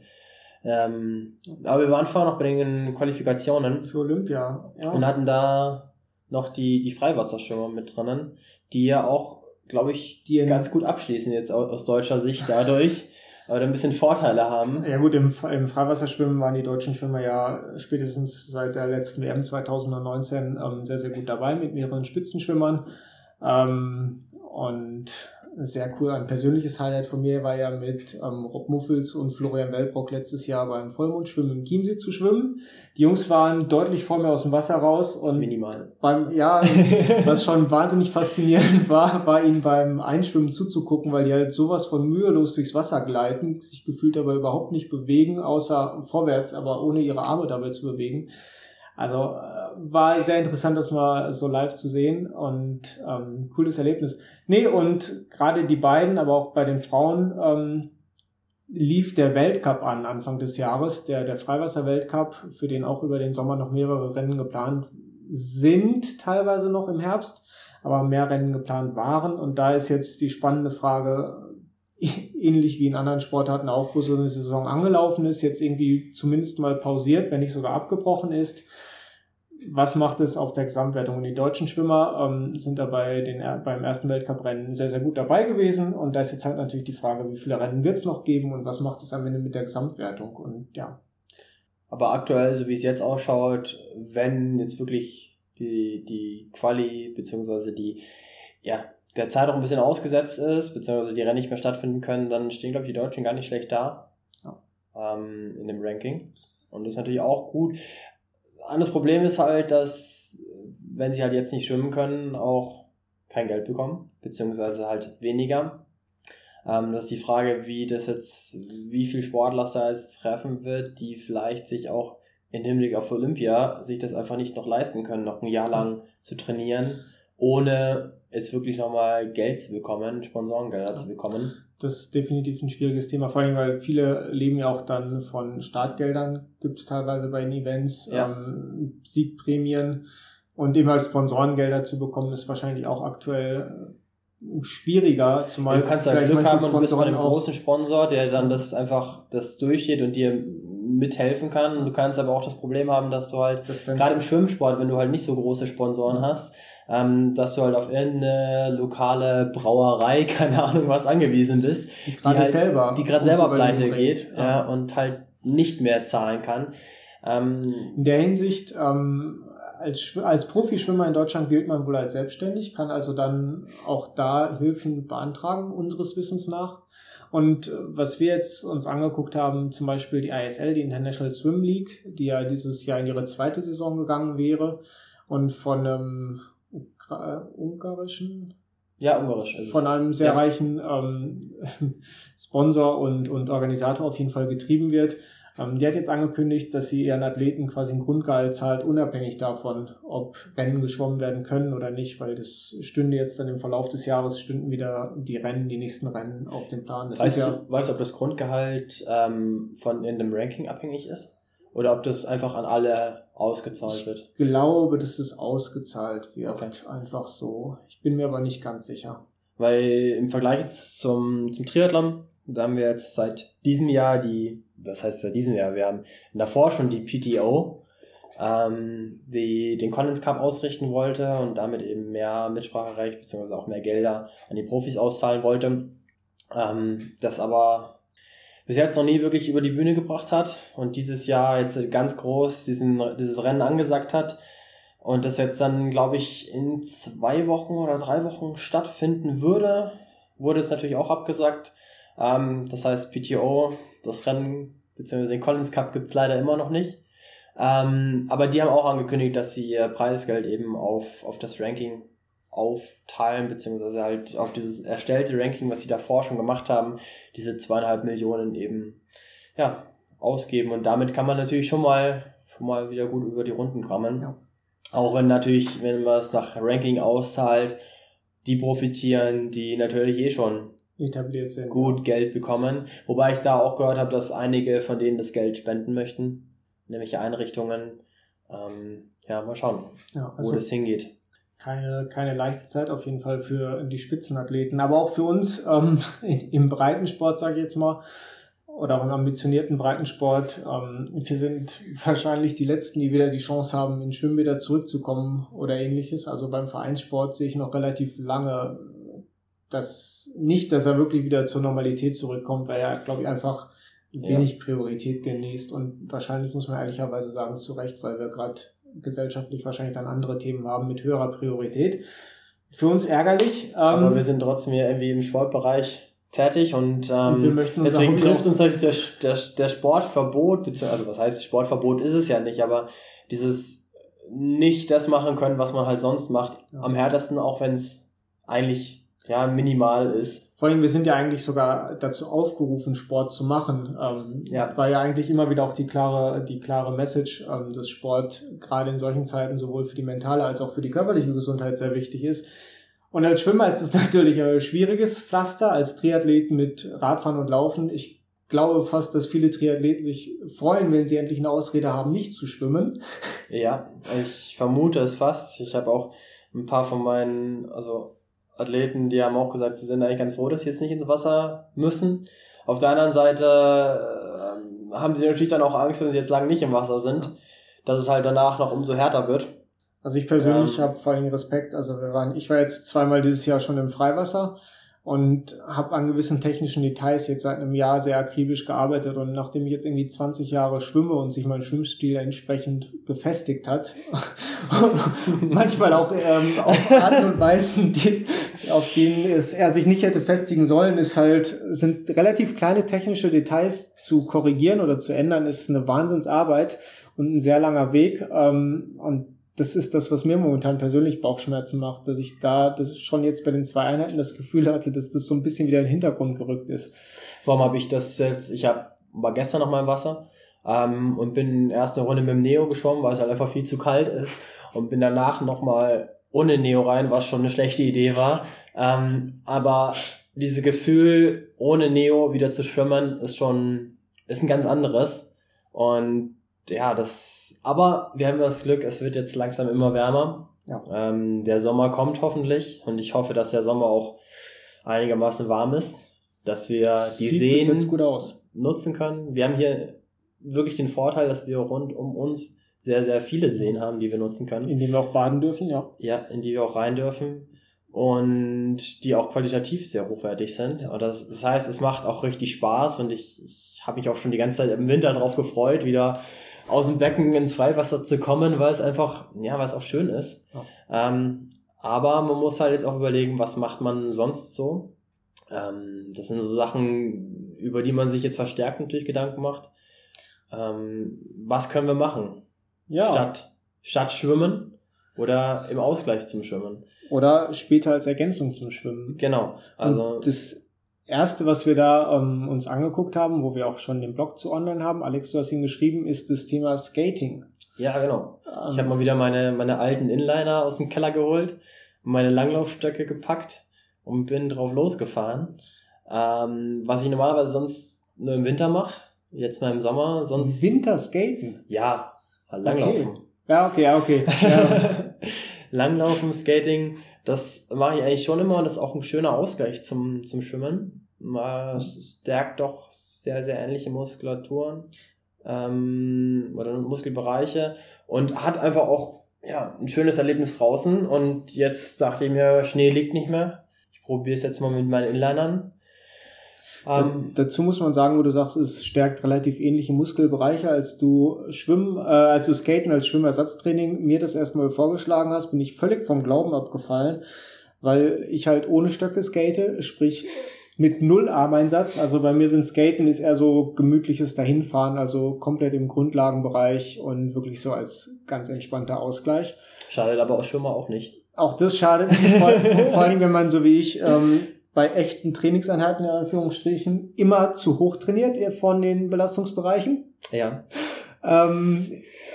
Ähm, aber wir waren vorher noch bei den Qualifikationen. Für Olympia, ja. Und hatten da noch die, die Freiwasserschwimmer mit drinnen, die ja auch, glaube ich, die ganz gut abschließen jetzt aus deutscher Sicht dadurch, aber ein bisschen Vorteile haben. Ja gut, im, im Freiwasserschwimmen waren die deutschen Schwimmer ja spätestens seit der letzten W M zwanzig neunzehn ähm, sehr, sehr gut dabei mit mehreren Spitzenschwimmern. Ähm, und sehr cool, ein persönliches Highlight von mir war ja mit ähm, Rob Muffels und Florian Wellbrock letztes Jahr beim Vollmondschwimmen im Chiemsee zu schwimmen. Die Jungs waren deutlich vor mir aus dem Wasser raus und minimal. Beim, ja, was schon wahnsinnig faszinierend war, war ihnen beim Einschwimmen zuzugucken, weil die halt sowas von mühelos durchs Wasser gleiten, sich gefühlt aber überhaupt nicht bewegen, außer vorwärts, aber ohne ihre Arme dabei zu bewegen. Also war sehr interessant, das mal so live zu sehen und ähm, cooles Erlebnis. Nee, und gerade die beiden, aber auch bei den Frauen ähm, lief der Weltcup an Anfang des Jahres, der, der Freiwasser-Weltcup, für den auch über den Sommer noch mehrere Rennen geplant sind, teilweise noch im Herbst, aber mehr Rennen geplant waren. Und da ist jetzt die spannende Frage, ähnlich wie in anderen Sportarten auch, wo so eine Saison angelaufen ist, jetzt irgendwie zumindest mal pausiert, wenn nicht sogar abgebrochen ist. Was macht es auf der Gesamtwertung? Und die deutschen Schwimmer ähm, sind dabei den, beim ersten Weltcuprennen sehr, sehr gut dabei gewesen. Und da ist jetzt halt natürlich die Frage, wie viele Rennen wird es noch geben und was macht es am Ende mit der Gesamtwertung? Und ja. Aber aktuell, so wie es jetzt ausschaut, wenn jetzt wirklich die, die Quali beziehungsweise die, ja, der Zeitraum ein bisschen ausgesetzt ist, beziehungsweise die Rennen nicht mehr stattfinden können, dann stehen, glaube ich, die Deutschen gar nicht schlecht da ja. ähm, in dem Ranking. Und das ist natürlich auch gut. Anderes Problem ist halt, dass, wenn sie halt jetzt nicht schwimmen können, auch kein Geld bekommen, beziehungsweise halt weniger. Ähm, das ist die Frage, wie das jetzt, wie viel Sportler es da jetzt treffen wird, die vielleicht sich auch im Hinblick auf Olympia sich das einfach nicht noch leisten können, noch ein Jahr lang zu trainieren, ohne jetzt wirklich nochmal Geld zu bekommen, Sponsorengelder ja. zu bekommen. Das ist definitiv ein schwieriges Thema, vor allem, weil viele leben ja auch dann von Startgeldern, gibt es teilweise bei den Events, ja. ähm, Siegprämien und eben halt Sponsorengelder zu bekommen, ist wahrscheinlich auch aktuell schwieriger, zumal ja, du kannst halt Glück haben und du bist bei einem großen Sponsor, der dann das einfach das durchsteht und dir mithelfen kann. Du kannst aber auch das Problem haben, dass du halt, gerade im Schwimmsport, wenn du halt nicht so große Sponsoren hast, ähm, dass du halt auf irgendeine lokale Brauerei, keine Ahnung was, angewiesen bist, die gerade halt, selber, die gerade selber pleite geht, ja, ja, und halt nicht mehr zahlen kann. Ähm, in der Hinsicht, ähm, als, als Profischwimmer in Deutschland gilt man wohl als selbstständig, kann also dann auch da Hilfen beantragen, unseres Wissens nach. Und was wir jetzt uns angeguckt haben, zum Beispiel die I S L, die International Swim League, die ja dieses Jahr in ihre zweite Saison gegangen wäre und von einem Ukra- ungarischen, ja, ungarisch ist von einem sehr ja. reichen ähm, Sponsor und, und Organisator auf jeden Fall getrieben wird. Ähm, die hat jetzt angekündigt, dass sie ihren Athleten quasi ein Grundgehalt zahlt, unabhängig davon, ob Rennen geschwommen werden können oder nicht, weil das stünde jetzt dann im Verlauf des Jahres, stünden wieder die Rennen, die nächsten Rennen auf dem Plan. Das weißt ist ja, du, weißt du, ob das Grundgehalt ähm, von in dem Ranking abhängig ist? Oder ob das einfach an alle ausgezahlt wird? Ich glaube, dass es ausgezahlt wird. Okay. Einfach so. Ich bin mir aber nicht ganz sicher. Weil im Vergleich jetzt zum, zum Triathlon, da haben wir jetzt seit diesem Jahr die, was heißt seit diesem Jahr, wir haben davor schon die P T O, ähm, die den Collins Cup ausrichten wollte und damit eben mehr Mitspracherecht bzw. auch mehr Gelder an die Profis auszahlen wollte. Ähm, das aber bis jetzt noch nie wirklich über die Bühne gebracht hat und dieses Jahr jetzt ganz groß diesen, dieses Rennen angesagt hat und das jetzt dann, glaube ich, in zwei Wochen oder drei Wochen stattfinden würde, wurde es natürlich auch abgesagt. Ähm, das heißt, P T O, das Rennen bzw. den Collins Cup gibt's leider immer noch nicht. Ähm, aber die haben auch angekündigt, dass sie ihr Preisgeld eben auf, auf das Ranking aufteilen, beziehungsweise halt auf dieses erstellte Ranking, was sie davor schon gemacht haben, diese zweieinhalb Millionen eben, ja, ausgeben. Und damit kann man natürlich schon mal, schon mal wieder gut über die Runden kommen. Ja. Auch wenn natürlich, wenn man es nach Ranking auszahlt, die profitieren, die natürlich eh schon etabliert sind, gut ja. Geld bekommen. Wobei ich da auch gehört habe, dass einige von denen das Geld spenden möchten, nämlich Einrichtungen. Ähm, ja, mal schauen, ja, also wo das hingeht. Keine, keine leichte Zeit auf jeden Fall für die Spitzenathleten, aber auch für uns ähm, im Breitensport, sage ich jetzt mal, oder auch im ambitionierten Breitensport. Ähm, wir sind wahrscheinlich die Letzten, die wieder die Chance haben, in Schwimmbäder zurückzukommen oder ähnliches. Also beim Vereinssport sehe ich noch relativ lange das nicht, dass er wirklich wieder zur Normalität zurückkommt, weil er, glaube ich, einfach wenig ja. Priorität genießt und wahrscheinlich, muss man ehrlicherweise sagen, zu Recht, weil wir gerade gesellschaftlich wahrscheinlich dann andere Themen haben mit höherer Priorität. Für uns ärgerlich. Aber ähm, wir sind trotzdem ja irgendwie im Sportbereich tätig und, ähm, und wir möchten deswegen trifft uns halt der, der, der Sportverbot, beziehungsweise, also was heißt Sportverbot ist es ja nicht, aber dieses nicht das machen können, was man halt sonst macht, ja. am härtesten, auch wenn es eigentlich ja minimal ist. Vor allem, wir sind ja eigentlich sogar dazu aufgerufen, Sport zu machen, ähm, ja. weil ja eigentlich immer wieder auch die klare, die klare Message, ähm, dass Sport gerade in solchen Zeiten sowohl für die mentale als auch für die körperliche Gesundheit sehr wichtig ist. Und als Schwimmer ist es natürlich ein schwieriges Pflaster, als Triathleten mit Radfahren und Laufen. Ich glaube fast, dass viele Triathleten sich freuen, wenn sie endlich eine Ausrede haben, nicht zu schwimmen. Ja, ich vermute es fast. Ich habe auch ein paar von meinen, also Athleten, die haben auch gesagt, sie sind eigentlich ganz froh, dass sie jetzt nicht ins Wasser müssen. Auf der anderen Seite äh, haben sie natürlich dann auch Angst, wenn sie jetzt lange nicht im Wasser sind, dass es halt danach noch umso härter wird. Also ich persönlich ähm, habe vor allem Respekt. Also wir waren, ich war jetzt zweimal dieses Jahr schon im Freiwasser und habe an gewissen technischen Details jetzt seit einem Jahr sehr akribisch gearbeitet und nachdem ich jetzt irgendwie zwanzig Jahre schwimme und sich mein Schwimmstil entsprechend gefestigt hat, manchmal auch ähm, auf Arten und Weisen, die, auf denen es, er sich nicht hätte festigen sollen, ist halt, sind relativ kleine technische Details zu korrigieren oder zu ändern, ist eine Wahnsinnsarbeit und ein sehr langer Weg, ähm, und das ist das, was mir momentan persönlich Bauchschmerzen macht, dass ich da das schon jetzt bei den zwei Einheiten das Gefühl hatte, dass das so ein bisschen wieder in den Hintergrund gerückt ist. Warum habe ich das jetzt, ich hab, war gestern noch mal im Wasser ähm, und bin erst eine Runde mit dem Neo geschwommen, weil es halt einfach viel zu kalt ist und bin danach noch mal ohne Neo rein, was schon eine schlechte Idee war. Ähm, aber dieses Gefühl, ohne Neo wieder zu schwimmen, ist schon, ist ein ganz anderes. Und ja, das, aber wir haben das Glück, es wird jetzt langsam immer wärmer. Ja. Ähm, der Sommer kommt hoffentlich und ich hoffe, dass der Sommer auch einigermaßen warm ist, dass wir die Sieht Seen bis jetzt gut aus. nutzen können. Wir haben hier wirklich den Vorteil, dass wir rund um uns sehr, sehr viele Seen haben, die wir nutzen können. In denen wir auch baden dürfen, ja. Ja, in die wir auch rein dürfen und die auch qualitativ sehr hochwertig sind. Und das, das heißt, es macht auch richtig Spaß und ich, ich habe mich auch schon die ganze Zeit im Winter drauf gefreut, wieder aus dem Becken ins Freiwasser zu kommen, weil es einfach, ja, weil es auch schön ist. Ja. Ähm, aber man muss halt jetzt auch überlegen, was macht man sonst so. Ähm, das sind so Sachen, über die man sich jetzt verstärkt natürlich Gedanken macht. Ähm, was können wir machen? Ja. Statt, statt Schwimmen oder im Ausgleich zum Schwimmen. Oder später als Ergänzung zum Schwimmen. Genau. Also und das Erste, was wir da ähm, uns angeguckt haben, wo wir auch schon den Blog zu online haben, Alex, du hast ihn geschrieben, ist das Thema Skating. Ja, genau. Ähm, ich habe mal wieder meine, meine alten Inliner aus dem Keller geholt, meine Langlaufstöcke gepackt und bin drauf losgefahren. Ähm, was ich normalerweise sonst nur im Winter mache, jetzt mal im Sommer, sonst... Winterskaten? Ja, Langlaufen. Okay. Ja, okay, ja, okay. Ja. Langlaufen, Skating, das mache ich eigentlich schon immer und das ist auch ein schöner Ausgleich zum, zum Schwimmen. Man stärkt doch sehr, sehr ähnliche Muskulaturen ähm, oder Muskelbereiche und hat einfach auch ja, ein schönes Erlebnis draußen. Und jetzt dachte ich mir, Schnee liegt nicht mehr. Ich probiere es jetzt mal mit meinen Inlinern. Ähm, da, dazu muss man sagen, wo du sagst, es stärkt relativ ähnliche Muskelbereiche, als du Schwimmen, äh, als du Skaten als Schwimmersatztraining mir das erstmal vorgeschlagen hast, bin ich völlig vom Glauben abgefallen, weil ich halt ohne Stöcke skate, sprich mit null Armeinsatz. Also bei mir sind Skaten ist eher so gemütliches Dahinfahren, also komplett im Grundlagenbereich und wirklich so als ganz entspannter Ausgleich. Schadet aber auch Schwimmer auch nicht. Auch das schadet nicht, vor, vor allem wenn man so wie ich ähm, bei echten Trainingseinheiten in Anführungsstrichen immer zu hoch trainiert von den Belastungsbereichen. Ja. Ähm,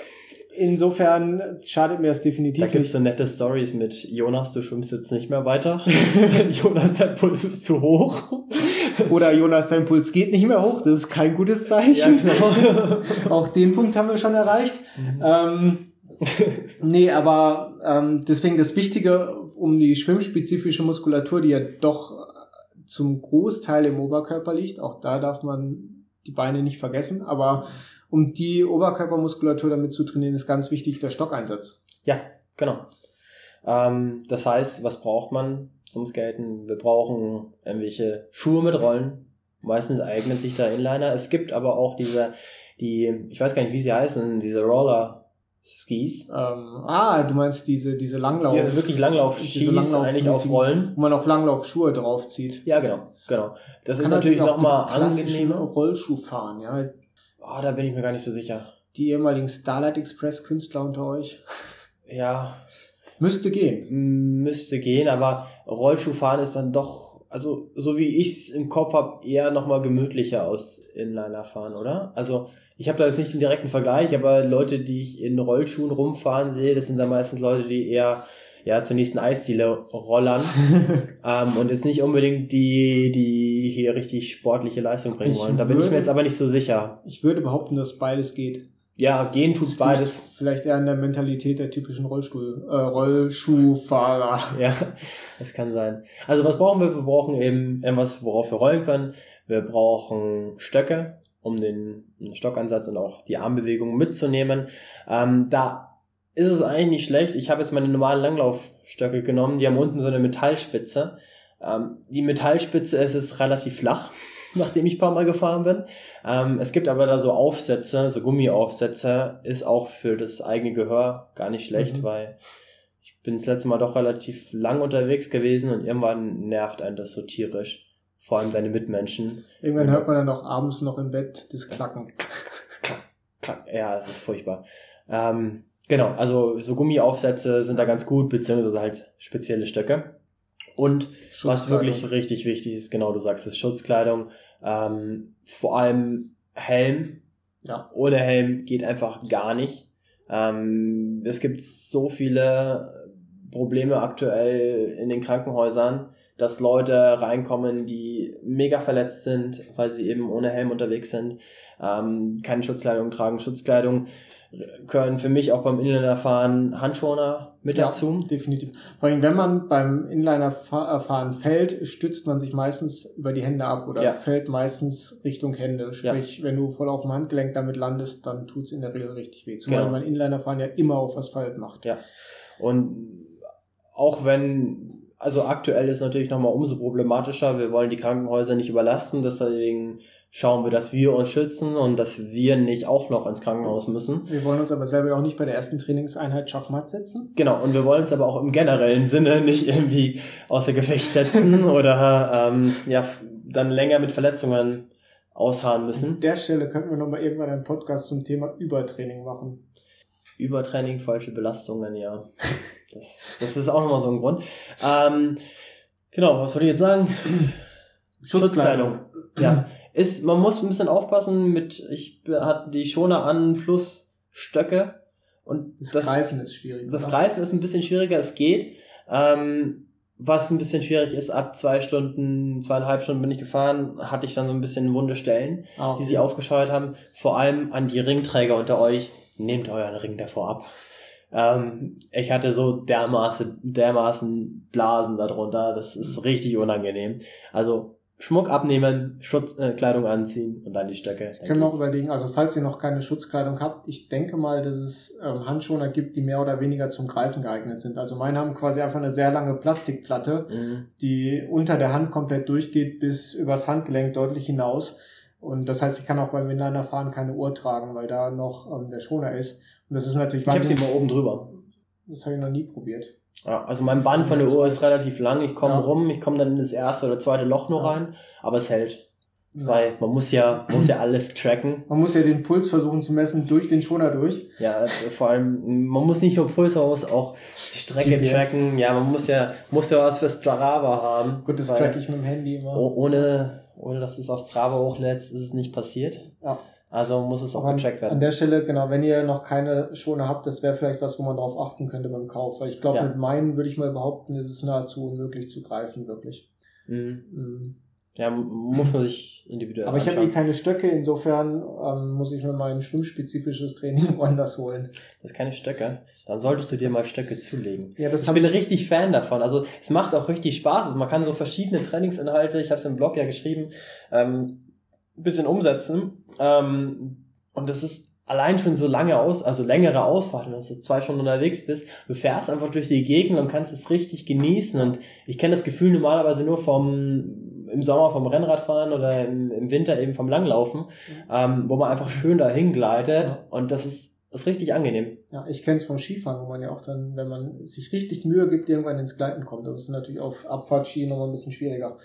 insofern schadet mir das definitiv nicht. Da gibt es so nette Stories mit Jonas, du schwimmst jetzt nicht mehr weiter. Jonas, dein Puls ist zu hoch. Oder Jonas, dein Puls geht nicht mehr hoch. Das ist kein gutes Zeichen. Ja, genau. Auch den Punkt haben wir schon erreicht. Mhm. Ähm, nee, aber ähm, deswegen das Wichtige, um die schwimmspezifische Muskulatur, die ja doch zum Großteil im Oberkörper liegt, auch da darf man die Beine nicht vergessen, aber um die Oberkörpermuskulatur damit zu trainieren, ist ganz wichtig der Stockeinsatz. Ja, genau. Ähm, das heißt, was braucht man zum Skaten? Wir brauchen irgendwelche Schuhe mit Rollen. Meistens eignet sich da Inliner. Es gibt aber auch diese, die, ich weiß gar nicht, wie sie heißen, diese Roller Skis. Ähm, ah, du meinst diese diese Langlauf... Die also wirklich Langlauf-Skis Langlauf eigentlich auf Rollen. Wo man auch Langlaufschuhe draufzieht. Ja, genau. genau. Das Kann ist natürlich nochmal angenehm. Rollschuh fahren, ja. Oh, da bin ich mir gar nicht so sicher. Die ehemaligen Starlight Express Künstler unter euch. Ja. Müsste gehen. Müsste gehen, aber Rollschuhfahren ist dann doch, also so wie ich es im Kopf habe, eher nochmal gemütlicher aus Inliner fahren, oder? Also ich habe da jetzt nicht den direkten Vergleich, aber Leute, die ich in Rollschuhen rumfahren sehe, das sind dann meistens Leute, die eher ja zur nächsten Eisdiele rollern ähm, und jetzt nicht unbedingt die, die hier richtig sportliche Leistung bringen wollen. Ich da bin würde, ich mir jetzt aber nicht so sicher. Ich würde behaupten, dass beides geht. Ja, gehen tut das beides. Vielleicht eher in der Mentalität der typischen Rollstuhl, äh, Rollschuhfahrer. Ja, das kann sein. Also was brauchen wir? Wir brauchen eben irgendwas, worauf wir rollen können. Wir brauchen Stöcke, um den Stockansatz und auch die Armbewegungen mitzunehmen. Ähm, da ist es eigentlich nicht schlecht. Ich habe jetzt meine normalen Langlaufstöcke genommen. Die haben unten so eine Metallspitze. Ähm, die Metallspitze ist, ist relativ flach, nachdem ich ein paar Mal gefahren bin. Ähm, es gibt aber da so Aufsätze, so Gummiaufsätze. Ist auch für das eigene Gehör gar nicht schlecht, mhm. weil ich bin das letzte Mal doch relativ lang unterwegs gewesen und irgendwann nervt einen das so tierisch. Vor allem deine Mitmenschen. Irgendwann hört man dann auch abends noch im Bett das Klacken. Klack, klack. Ja, es ist furchtbar. Ähm, genau, also so Gummiaufsätze sind da ganz gut, beziehungsweise halt spezielle Stöcke. Und was wirklich richtig wichtig ist, genau, du sagst es, Schutzkleidung. Ähm, vor allem Helm. Ja. Ohne Helm geht einfach gar nicht. Ähm, es gibt so viele Probleme aktuell in den Krankenhäusern, dass Leute reinkommen, die mega verletzt sind, weil sie eben ohne Helm unterwegs sind, ähm, keine Schutzkleidung tragen. Schutzkleidung gehören für mich auch beim Inlinerfahren Handschoner mit ja, dazu. Definitiv. Vor allem, wenn man beim Inlinerfahren fällt, stützt man sich meistens über die Hände ab oder ja. fällt meistens Richtung Hände. Sprich, ja. wenn du voll auf dem Handgelenk damit landest, dann tut's in der Regel richtig weh. Zumal genau. man Inlinerfahren ja immer auf Asphalt macht. Ja. Und auch wenn, also aktuell ist natürlich nochmal umso problematischer, wir wollen die Krankenhäuser nicht überlasten, deswegen schauen wir, dass wir uns schützen und dass wir nicht auch noch ins Krankenhaus müssen. Wir wollen uns aber selber auch nicht bei der ersten Trainingseinheit Schachmatt setzen. Genau, und wir wollen uns aber auch im generellen Sinne nicht irgendwie außer Gefecht setzen oder ähm, ja dann länger mit Verletzungen ausharren müssen. An der Stelle könnten wir nochmal irgendwann einen Podcast zum Thema Übertraining machen. Übertraining, falsche Belastungen, ja. Das, das ist auch nochmal so ein Grund. Ähm, genau, was wollte ich jetzt sagen? Schutzkleidung. Ja. Ist, man muss ein bisschen aufpassen mit, ich hatte die Schoner an plus Stöcke. Und das, das Greifen ist schwierig. Das oder? Greifen ist ein bisschen schwieriger, es geht. Ähm, was ein bisschen schwierig ist, ab zwei Stunden, zweieinhalb Stunden bin ich gefahren, hatte ich dann so ein bisschen wunde Stellen, ah, okay. die sich aufgescheuert haben. Vor allem an die Ringträger unter euch. Nehmt euren Ring davor ab. Ähm, ich hatte so dermaßen, dermaßen Blasen darunter. Das ist richtig unangenehm. Also Schmuck abnehmen, Schutzkleidung äh, anziehen und dann die Stöcke. Ich kann mir auch überlegen, also falls ihr noch keine Schutzkleidung habt, ich denke mal, dass es ähm, Handschoner gibt, die mehr oder weniger zum Greifen geeignet sind. Also meine haben quasi einfach eine sehr lange Plastikplatte, mhm. die unter der Hand komplett durchgeht bis übers Handgelenk deutlich hinaus. Und das heißt, ich kann auch beim Inlinerfahren keine Uhr tragen, weil da noch ähm, der Schoner ist. Und das ist natürlich... Ich habe sie immer oben drüber. Das habe ich noch nie probiert. Ja, also mein Band von der Uhr ist relativ lang. Ich komme ja. rum, ich komme dann in das erste oder zweite Loch nur ja. rein, aber es hält. Ja. Weil man muss ja, muss ja alles tracken. Man muss ja den Puls versuchen zu messen durch den Schoner durch. Ja, vor allem, man muss nicht nur Puls, man muss auch die Strecke G P S tracken. Ja, man muss ja, muss ja was für Strava haben. Gut, das track ich mit dem Handy immer. Ohne, ohne dass es auf Strava hochlädst, ist es nicht passiert. Ja. Also muss es auch an, getrackt werden. An der Stelle, genau, wenn ihr noch keine Schoner habt, das wäre vielleicht was, wo man drauf achten könnte beim Kauf. Weil ich glaube, ja. mit meinen würde ich mal behaupten, ist es nahezu unmöglich zu greifen, wirklich. Mhm. Mhm. Ja, muss man sich individuell Aber anschauen. Ich habe eh keine Stöcke, insofern ähm, muss ich mir mein schwimmspezifisches Training woanders holen. Das ist keine Stöcke. Dann solltest du dir mal Stöcke zulegen. Ja, das ich bin ich richtig Fan davon. Also es macht auch richtig Spaß. Also man kann so verschiedene Trainingsinhalte, ich habe es im Blog ja geschrieben, ähm, ein bisschen umsetzen. Ähm, und das ist allein schon so lange aus, also längere Ausfahrten, wenn du so zwei Stunden unterwegs bist. Du fährst einfach durch die Gegend und kannst es richtig genießen. Und ich kenne das Gefühl normalerweise nur vom, im Sommer vom Rennradfahren oder im, im Winter eben vom Langlaufen, mhm. ähm, wo man einfach schön dahin gleitet. Ja. Und das ist, das ist richtig angenehm. Ja, ich kenne es vom Skifahren, wo man ja auch dann, wenn man sich richtig Mühe gibt, irgendwann ins Gleiten kommt. Das ist natürlich auf Abfahrtski nochmal ein bisschen schwieriger.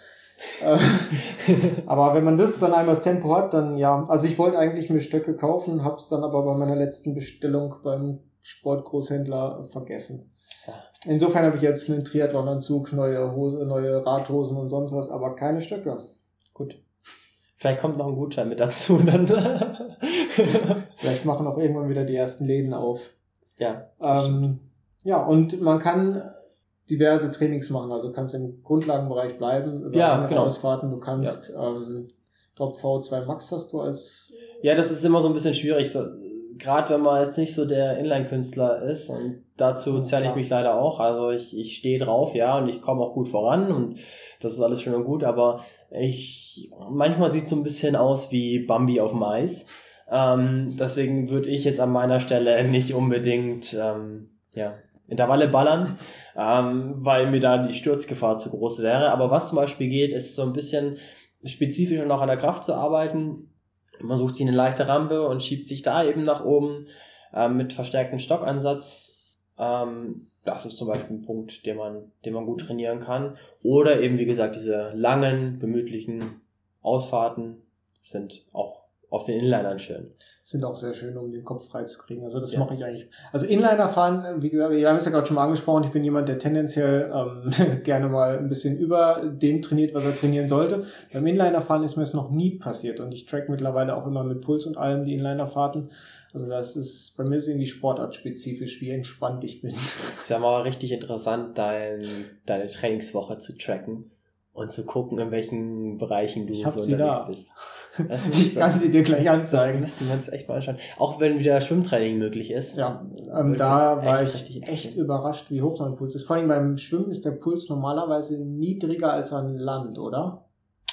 Aber wenn man das dann einmal das Tempo hat, dann ja, also ich wollte eigentlich mir Stöcke kaufen, hab's dann aber bei meiner letzten Bestellung beim Sportgroßhändler vergessen. Insofern habe ich jetzt einen Triathlonanzug, neue Hose, neue Radhosen und sonst was, aber keine Stöcke. Gut. Vielleicht kommt noch ein Gutschein mit dazu dann. Vielleicht machen auch irgendwann wieder die ersten Läden auf. Ja. Ähm, ja, und man kann diverse Trainings machen, also kannst im Grundlagenbereich bleiben, über ja, genau. Ausfahrten, du kannst, ja. ähm, ich glaube V zwei Max hast du als... Ja, das ist immer so ein bisschen schwierig, gerade wenn man jetzt nicht so der Inline-Künstler ist und dazu zähle ich mich leider auch, also ich, ich stehe drauf, ja, und ich komme auch gut voran und das ist alles schön und gut, aber ich, manchmal sieht es so ein bisschen aus wie Bambi auf dem Eis, ähm, deswegen würde ich jetzt an meiner Stelle nicht unbedingt, ähm, ja, Intervalle ballern, ähm, weil mir da die Sturzgefahr zu groß wäre. Aber was zum Beispiel geht, ist so ein bisschen spezifischer noch an der Kraft zu arbeiten. Man sucht sich eine leichte Rampe und schiebt sich da eben nach oben ähm, mit verstärktem Stockansatz. Ähm, das ist zum Beispiel ein Punkt, den man, den man gut trainieren kann. Oder eben, wie gesagt, diese langen, gemütlichen Ausfahrten sind auch auf den Inlinern schön. Sind auch sehr schön, um den Kopf frei zu kriegen. Also das ja. mache ich eigentlich. Also Inliner fahren, wie gesagt, wir haben es ja gerade schon mal angesprochen, ich bin jemand, der tendenziell ähm, gerne mal ein bisschen über dem trainiert, was er trainieren sollte. Beim Inliner fahren ist mir das noch nie passiert und ich track mittlerweile auch immer mit Puls und allem die Inliner-Fahrten. Also das ist, bei mir ist irgendwie sportartspezifisch, wie entspannt ich bin. Es wäre mal richtig interessant, dein, deine Trainingswoche zu tracken. und zu gucken, in welchen Bereichen du ich hab so sie unterwegs da. bist. Das, Ich kann sie dir gleich das, anzeigen. Das müssten wir uns echt mal anschauen. Auch wenn wieder Schwimmtraining möglich ist. Ja, ähm, da war ich echt überrascht, wie hoch mein Puls ist. Vor allem beim Schwimmen ist der Puls normalerweise niedriger als an Land, oder?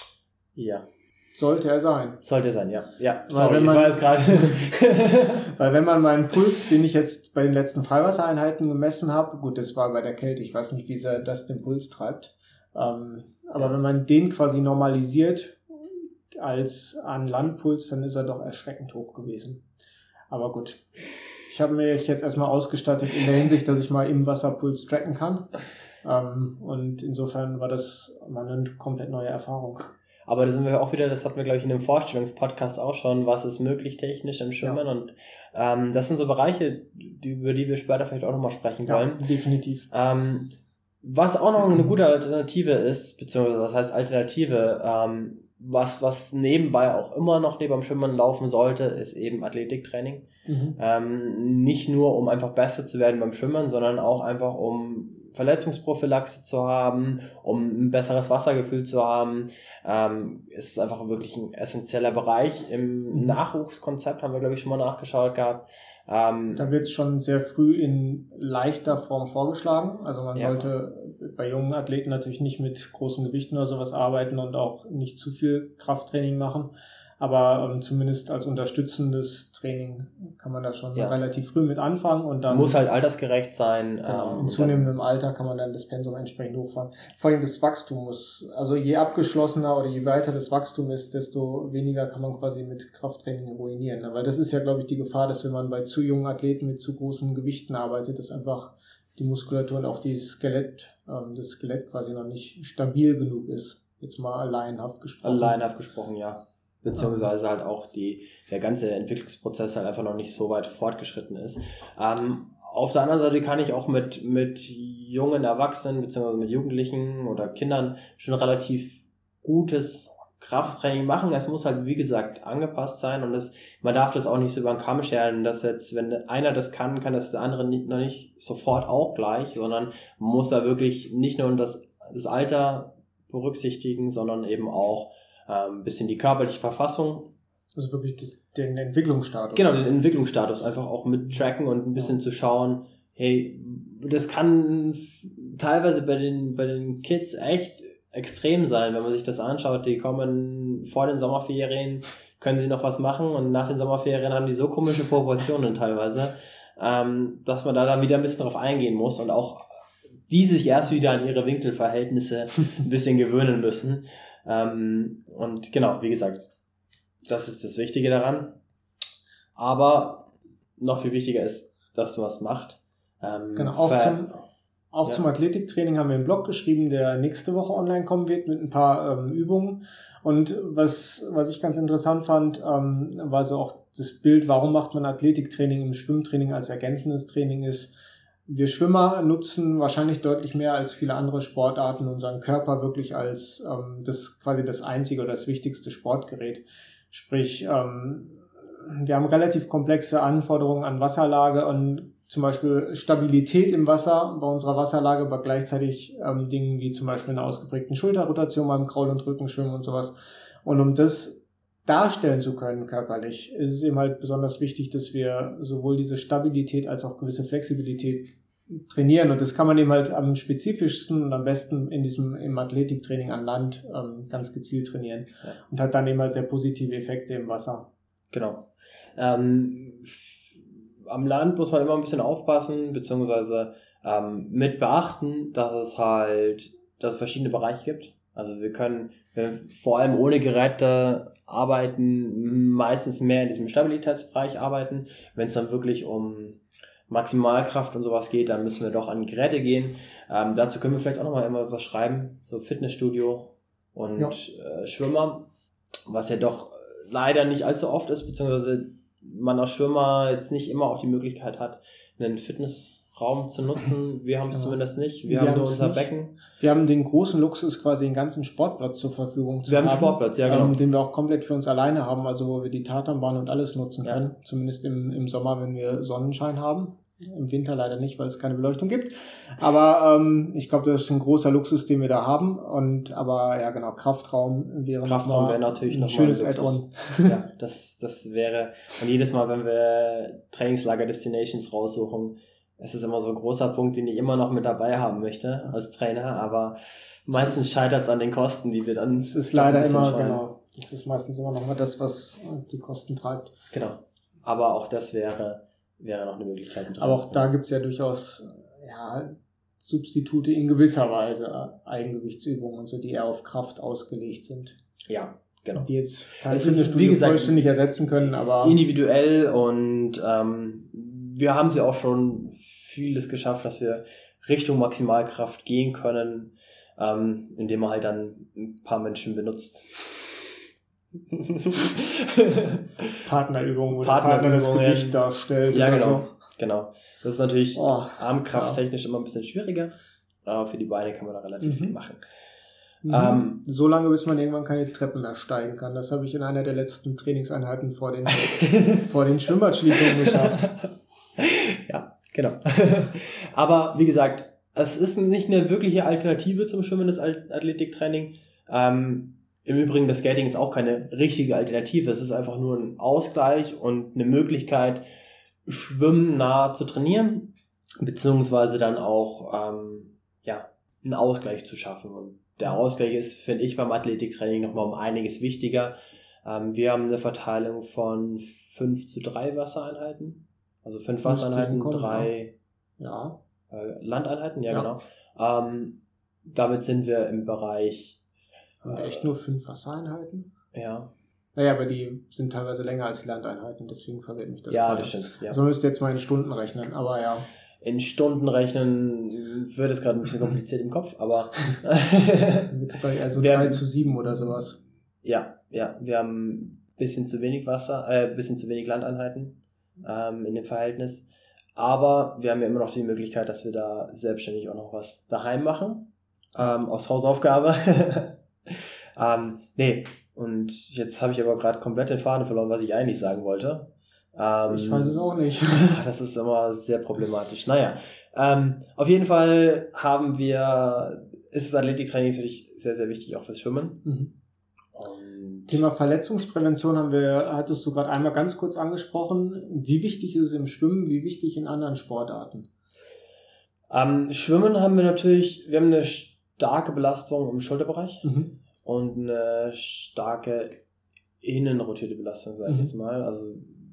Ja. Sollte er sein. Sollte er sein, ja. Ja, sorry, weil wenn man, ich war jetzt gerade... weil wenn man meinen Puls, den ich jetzt bei den letzten Freiwassereinheiten gemessen habe, gut, das war bei der Kälte, ich weiß nicht, wie sehr das den Puls treibt, ähm, aber wenn man den quasi normalisiert als an Landpuls, dann ist er doch erschreckend hoch gewesen. Aber gut. Ich habe mich jetzt erstmal ausgestattet in der Hinsicht, dass ich mal im Wasser Puls tracken kann. Ähm, und insofern war das mal eine komplett neue Erfahrung. Aber da sind wir auch wieder, das hatten wir, glaube ich, in dem Vorstellungspodcast auch schon, was ist möglich technisch im Schwimmen. Ja. Und ähm, das sind so Bereiche, die, über die wir später vielleicht auch nochmal sprechen wollen. Ja, definitiv. Ähm, was auch noch eine gute Alternative ist, beziehungsweise was heißt Alternative, ähm, was was nebenbei auch immer noch neben dem Schwimmen laufen sollte, ist eben Athletiktraining. Mhm. Ähm, nicht nur, um einfach besser zu werden beim Schwimmen, sondern auch einfach, um Verletzungsprophylaxe zu haben, um ein besseres Wassergefühl zu haben. Ähm, ist einfach wirklich ein essentieller Bereich. Im Nachwuchskonzept haben wir, glaube ich, schon mal nachgeschaut gehabt. Ähm, da wird es schon sehr früh in leichter Form vorgeschlagen. Also man ja. sollte bei jungen Athleten natürlich nicht mit großen Gewichten oder sowas arbeiten und auch nicht zu viel Krafttraining machen. Aber ähm, zumindest als unterstützendes Training kann man da schon ja. relativ früh mit anfangen. Und dann muss halt altersgerecht sein. Genau, ähm, in zunehmendem Alter kann man dann das Pensum entsprechend hochfahren. Vor allem das Wachstum muss, also je abgeschlossener oder je weiter das Wachstum ist, desto weniger kann man quasi mit Krafttraining ruinieren. Weil das ist ja, glaube ich, die Gefahr, dass wenn man bei zu jungen Athleten mit zu großen Gewichten arbeitet, dass einfach die Muskulatur und auch die Skelett, ähm, das Skelett quasi noch nicht stabil genug ist. Jetzt mal alleinhaft gesprochen. Alleinhaft gesprochen, ja. Beziehungsweise halt auch die, der ganze Entwicklungsprozess halt einfach noch nicht so weit fortgeschritten ist. Ähm, auf der anderen Seite kann ich auch mit, mit jungen Erwachsenen beziehungsweise mit Jugendlichen oder Kindern schon relativ gutes Krafttraining machen. Es muss halt, wie gesagt, angepasst sein und das, man darf das auch nicht so über den Kamm scheren, dass jetzt, wenn einer das kann, kann das der andere nicht, noch nicht sofort auch gleich, sondern man muss da wirklich nicht nur das, das Alter berücksichtigen, sondern eben auch ein bisschen die körperliche Verfassung. Also wirklich den Entwicklungsstatus. Genau, den Entwicklungsstatus einfach auch mit tracken und ein bisschen ja. zu schauen, hey, das kann teilweise bei den, bei den Kids echt extrem sein, wenn man sich das anschaut. Die kommen vor den Sommerferien, können sie noch was machen und nach den Sommerferien haben die so komische Proportionen teilweise, ähm, dass man da dann wieder ein bisschen drauf eingehen muss und auch die sich erst wieder an ihre Winkelverhältnisse ein bisschen gewöhnen müssen. Ähm, und genau, wie gesagt, das ist das Wichtige daran. Aber noch viel wichtiger ist, dass man es macht. Ähm, genau, auch, ver- zum, auch ja. zum Athletiktraining haben wir einen Blog geschrieben, der nächste Woche online kommen wird mit ein paar ähm, Übungen. Und was, was ich ganz interessant fand, ähm, war so auch das Bild, warum macht man Athletiktraining im Schwimmtraining als ergänzendes Training ist. Wir Schwimmer nutzen wahrscheinlich deutlich mehr als viele andere Sportarten unseren Körper wirklich als ähm, das quasi das einzige oder das wichtigste Sportgerät. Sprich, ähm, wir haben relativ komplexe Anforderungen an Wasserlage und zum Beispiel Stabilität im Wasser bei unserer Wasserlage, aber gleichzeitig ähm, Dingen wie zum Beispiel eine ausgeprägte Schulterrotation beim Kraul- und Rückenschwimmen und sowas. Und um das darstellen zu können körperlich, ist es eben halt besonders wichtig, dass wir sowohl diese Stabilität als auch gewisse Flexibilität trainieren. Und das kann man eben halt am spezifischsten und am besten in diesem im Athletiktraining an Land ähm, ganz gezielt trainieren. Ja. Und hat dann eben halt sehr positive Effekte im Wasser. Genau. Ähm, f- am Land muss man immer ein bisschen aufpassen, beziehungsweise ähm, mit beachten, dass es halt, dass es verschiedene Bereiche gibt. Also wir können, wir vor allem ohne Geräte arbeiten, meistens mehr in diesem Stabilitätsbereich arbeiten. Wenn es dann wirklich um Maximalkraft und sowas geht, dann müssen wir doch an Geräte gehen. Ähm, dazu können wir vielleicht auch nochmal immer was schreiben, so Fitnessstudio und ja. äh, Schwimmer, was ja doch leider nicht allzu oft ist, beziehungsweise man als Schwimmer jetzt nicht immer auch die Möglichkeit hat, einen Fitnessraum zu nutzen. Wir haben es genau. zumindest nicht. Wir, wir haben nur unser nicht. Becken. Wir haben den großen Luxus, quasi den ganzen Sportplatz zur Verfügung zu wir haben. Wir haben einen Sportplatz, ja genau. Ähm, den wir auch komplett für uns alleine haben, also wo wir die Tatanbahn und alles nutzen können. Ja. Zumindest im, im Sommer, wenn wir Sonnenschein haben. Im Winter leider nicht, weil es keine Beleuchtung gibt. Aber ähm, ich glaube, das ist ein großer Luxus, den wir da haben. Und aber ja, genau, Kraftraum wäre Kraftraum wäre natürlich ein noch schönes mal ein Add-on. Ja, das, das wäre. Und jedes Mal, wenn wir Trainingslager-Destinations raussuchen, es ist immer so ein großer Punkt, den ich immer noch mit dabei haben möchte als Trainer. Aber meistens scheitert es an den Kosten, die wir dann. Es ist leider immer, scheuen. genau. Das ist meistens immer noch mal das, was die Kosten treibt. Genau. Aber auch das wäre. wäre noch eine Möglichkeit. Aber auch da gibt es ja durchaus ja, Substitute in gewisser Weise, Eigengewichtsübungen und so, die eher auf Kraft ausgelegt sind. Ja, genau. Die jetzt keine es ist, Fitnessstudio wie gesagt, vollständig ersetzen können, aber individuell und ähm, wir haben sie auch schon vieles geschafft, dass wir Richtung Maximalkraft gehen können, ähm, indem man halt dann ein paar Menschen benutzt. Partnerübungen, wo der Partner das Gewicht darstellt. Ja, genau, so. genau. Das ist natürlich oh, armkrafttechnisch ja. immer ein bisschen schwieriger, aber für die Beine kann man da relativ mhm. viel machen. Mhm. Ähm, so lange, bis man irgendwann keine Treppen mehr steigen kann. Das habe ich in einer der letzten Trainingseinheiten vor den, vor den Schwimmbadschließungen geschafft. Ja, genau. Aber wie gesagt, es ist nicht eine wirkliche Alternative zum Schwimmen, das Athletiktraining. Ähm, Im Übrigen, das Skating ist auch keine richtige Alternative. Es ist einfach nur ein Ausgleich und eine Möglichkeit, schwimmnah zu trainieren, beziehungsweise dann auch ähm, ja, einen Ausgleich zu schaffen. Und der Ausgleich ist, finde ich, beim Athletiktraining nochmal um einiges wichtiger. Ähm, wir haben eine Verteilung von fünf zu drei Wassereinheiten. Also fünf Wassereinheiten, drei ja. äh, Landeinheiten, ja, ja. genau. Ähm, damit sind wir im Bereich... Haben wir echt nur fünf Wassereinheiten? Ja. Naja, aber die sind teilweise länger als die Landeinheiten, deswegen verwirrt mich das. Ja, gerade. das stimmt. Ja. Also man müsste jetzt mal in Stunden rechnen, aber ja. In Stunden rechnen wird es gerade ein bisschen kompliziert im Kopf, aber jetzt bei also wir drei haben, zu sieben oder sowas. Ja, ja, wir haben ein bisschen zu wenig Wasser, äh, ein bisschen zu wenig Landeinheiten ähm, in dem Verhältnis, aber wir haben ja immer noch die Möglichkeit, dass wir da selbstständig auch noch was daheim machen, ähm, aus Hausaufgabe. ähm, nee, und jetzt habe ich aber gerade komplett den Faden verloren, was ich eigentlich sagen wollte. Ähm, ich weiß es auch nicht. Das ist immer sehr problematisch. Naja, ähm, auf jeden Fall haben wir, ist das Athletiktraining natürlich sehr, sehr wichtig, auch fürs Schwimmen. Mhm. Und Thema Verletzungsprävention haben wir, hattest du gerade einmal ganz kurz angesprochen. Wie wichtig ist es im Schwimmen, wie wichtig in anderen Sportarten? Ähm, Schwimmen haben wir natürlich, wir haben eine starke Belastung im Schulterbereich mhm. und eine starke innenrotierte Belastung, sage ich mhm. jetzt mal. Also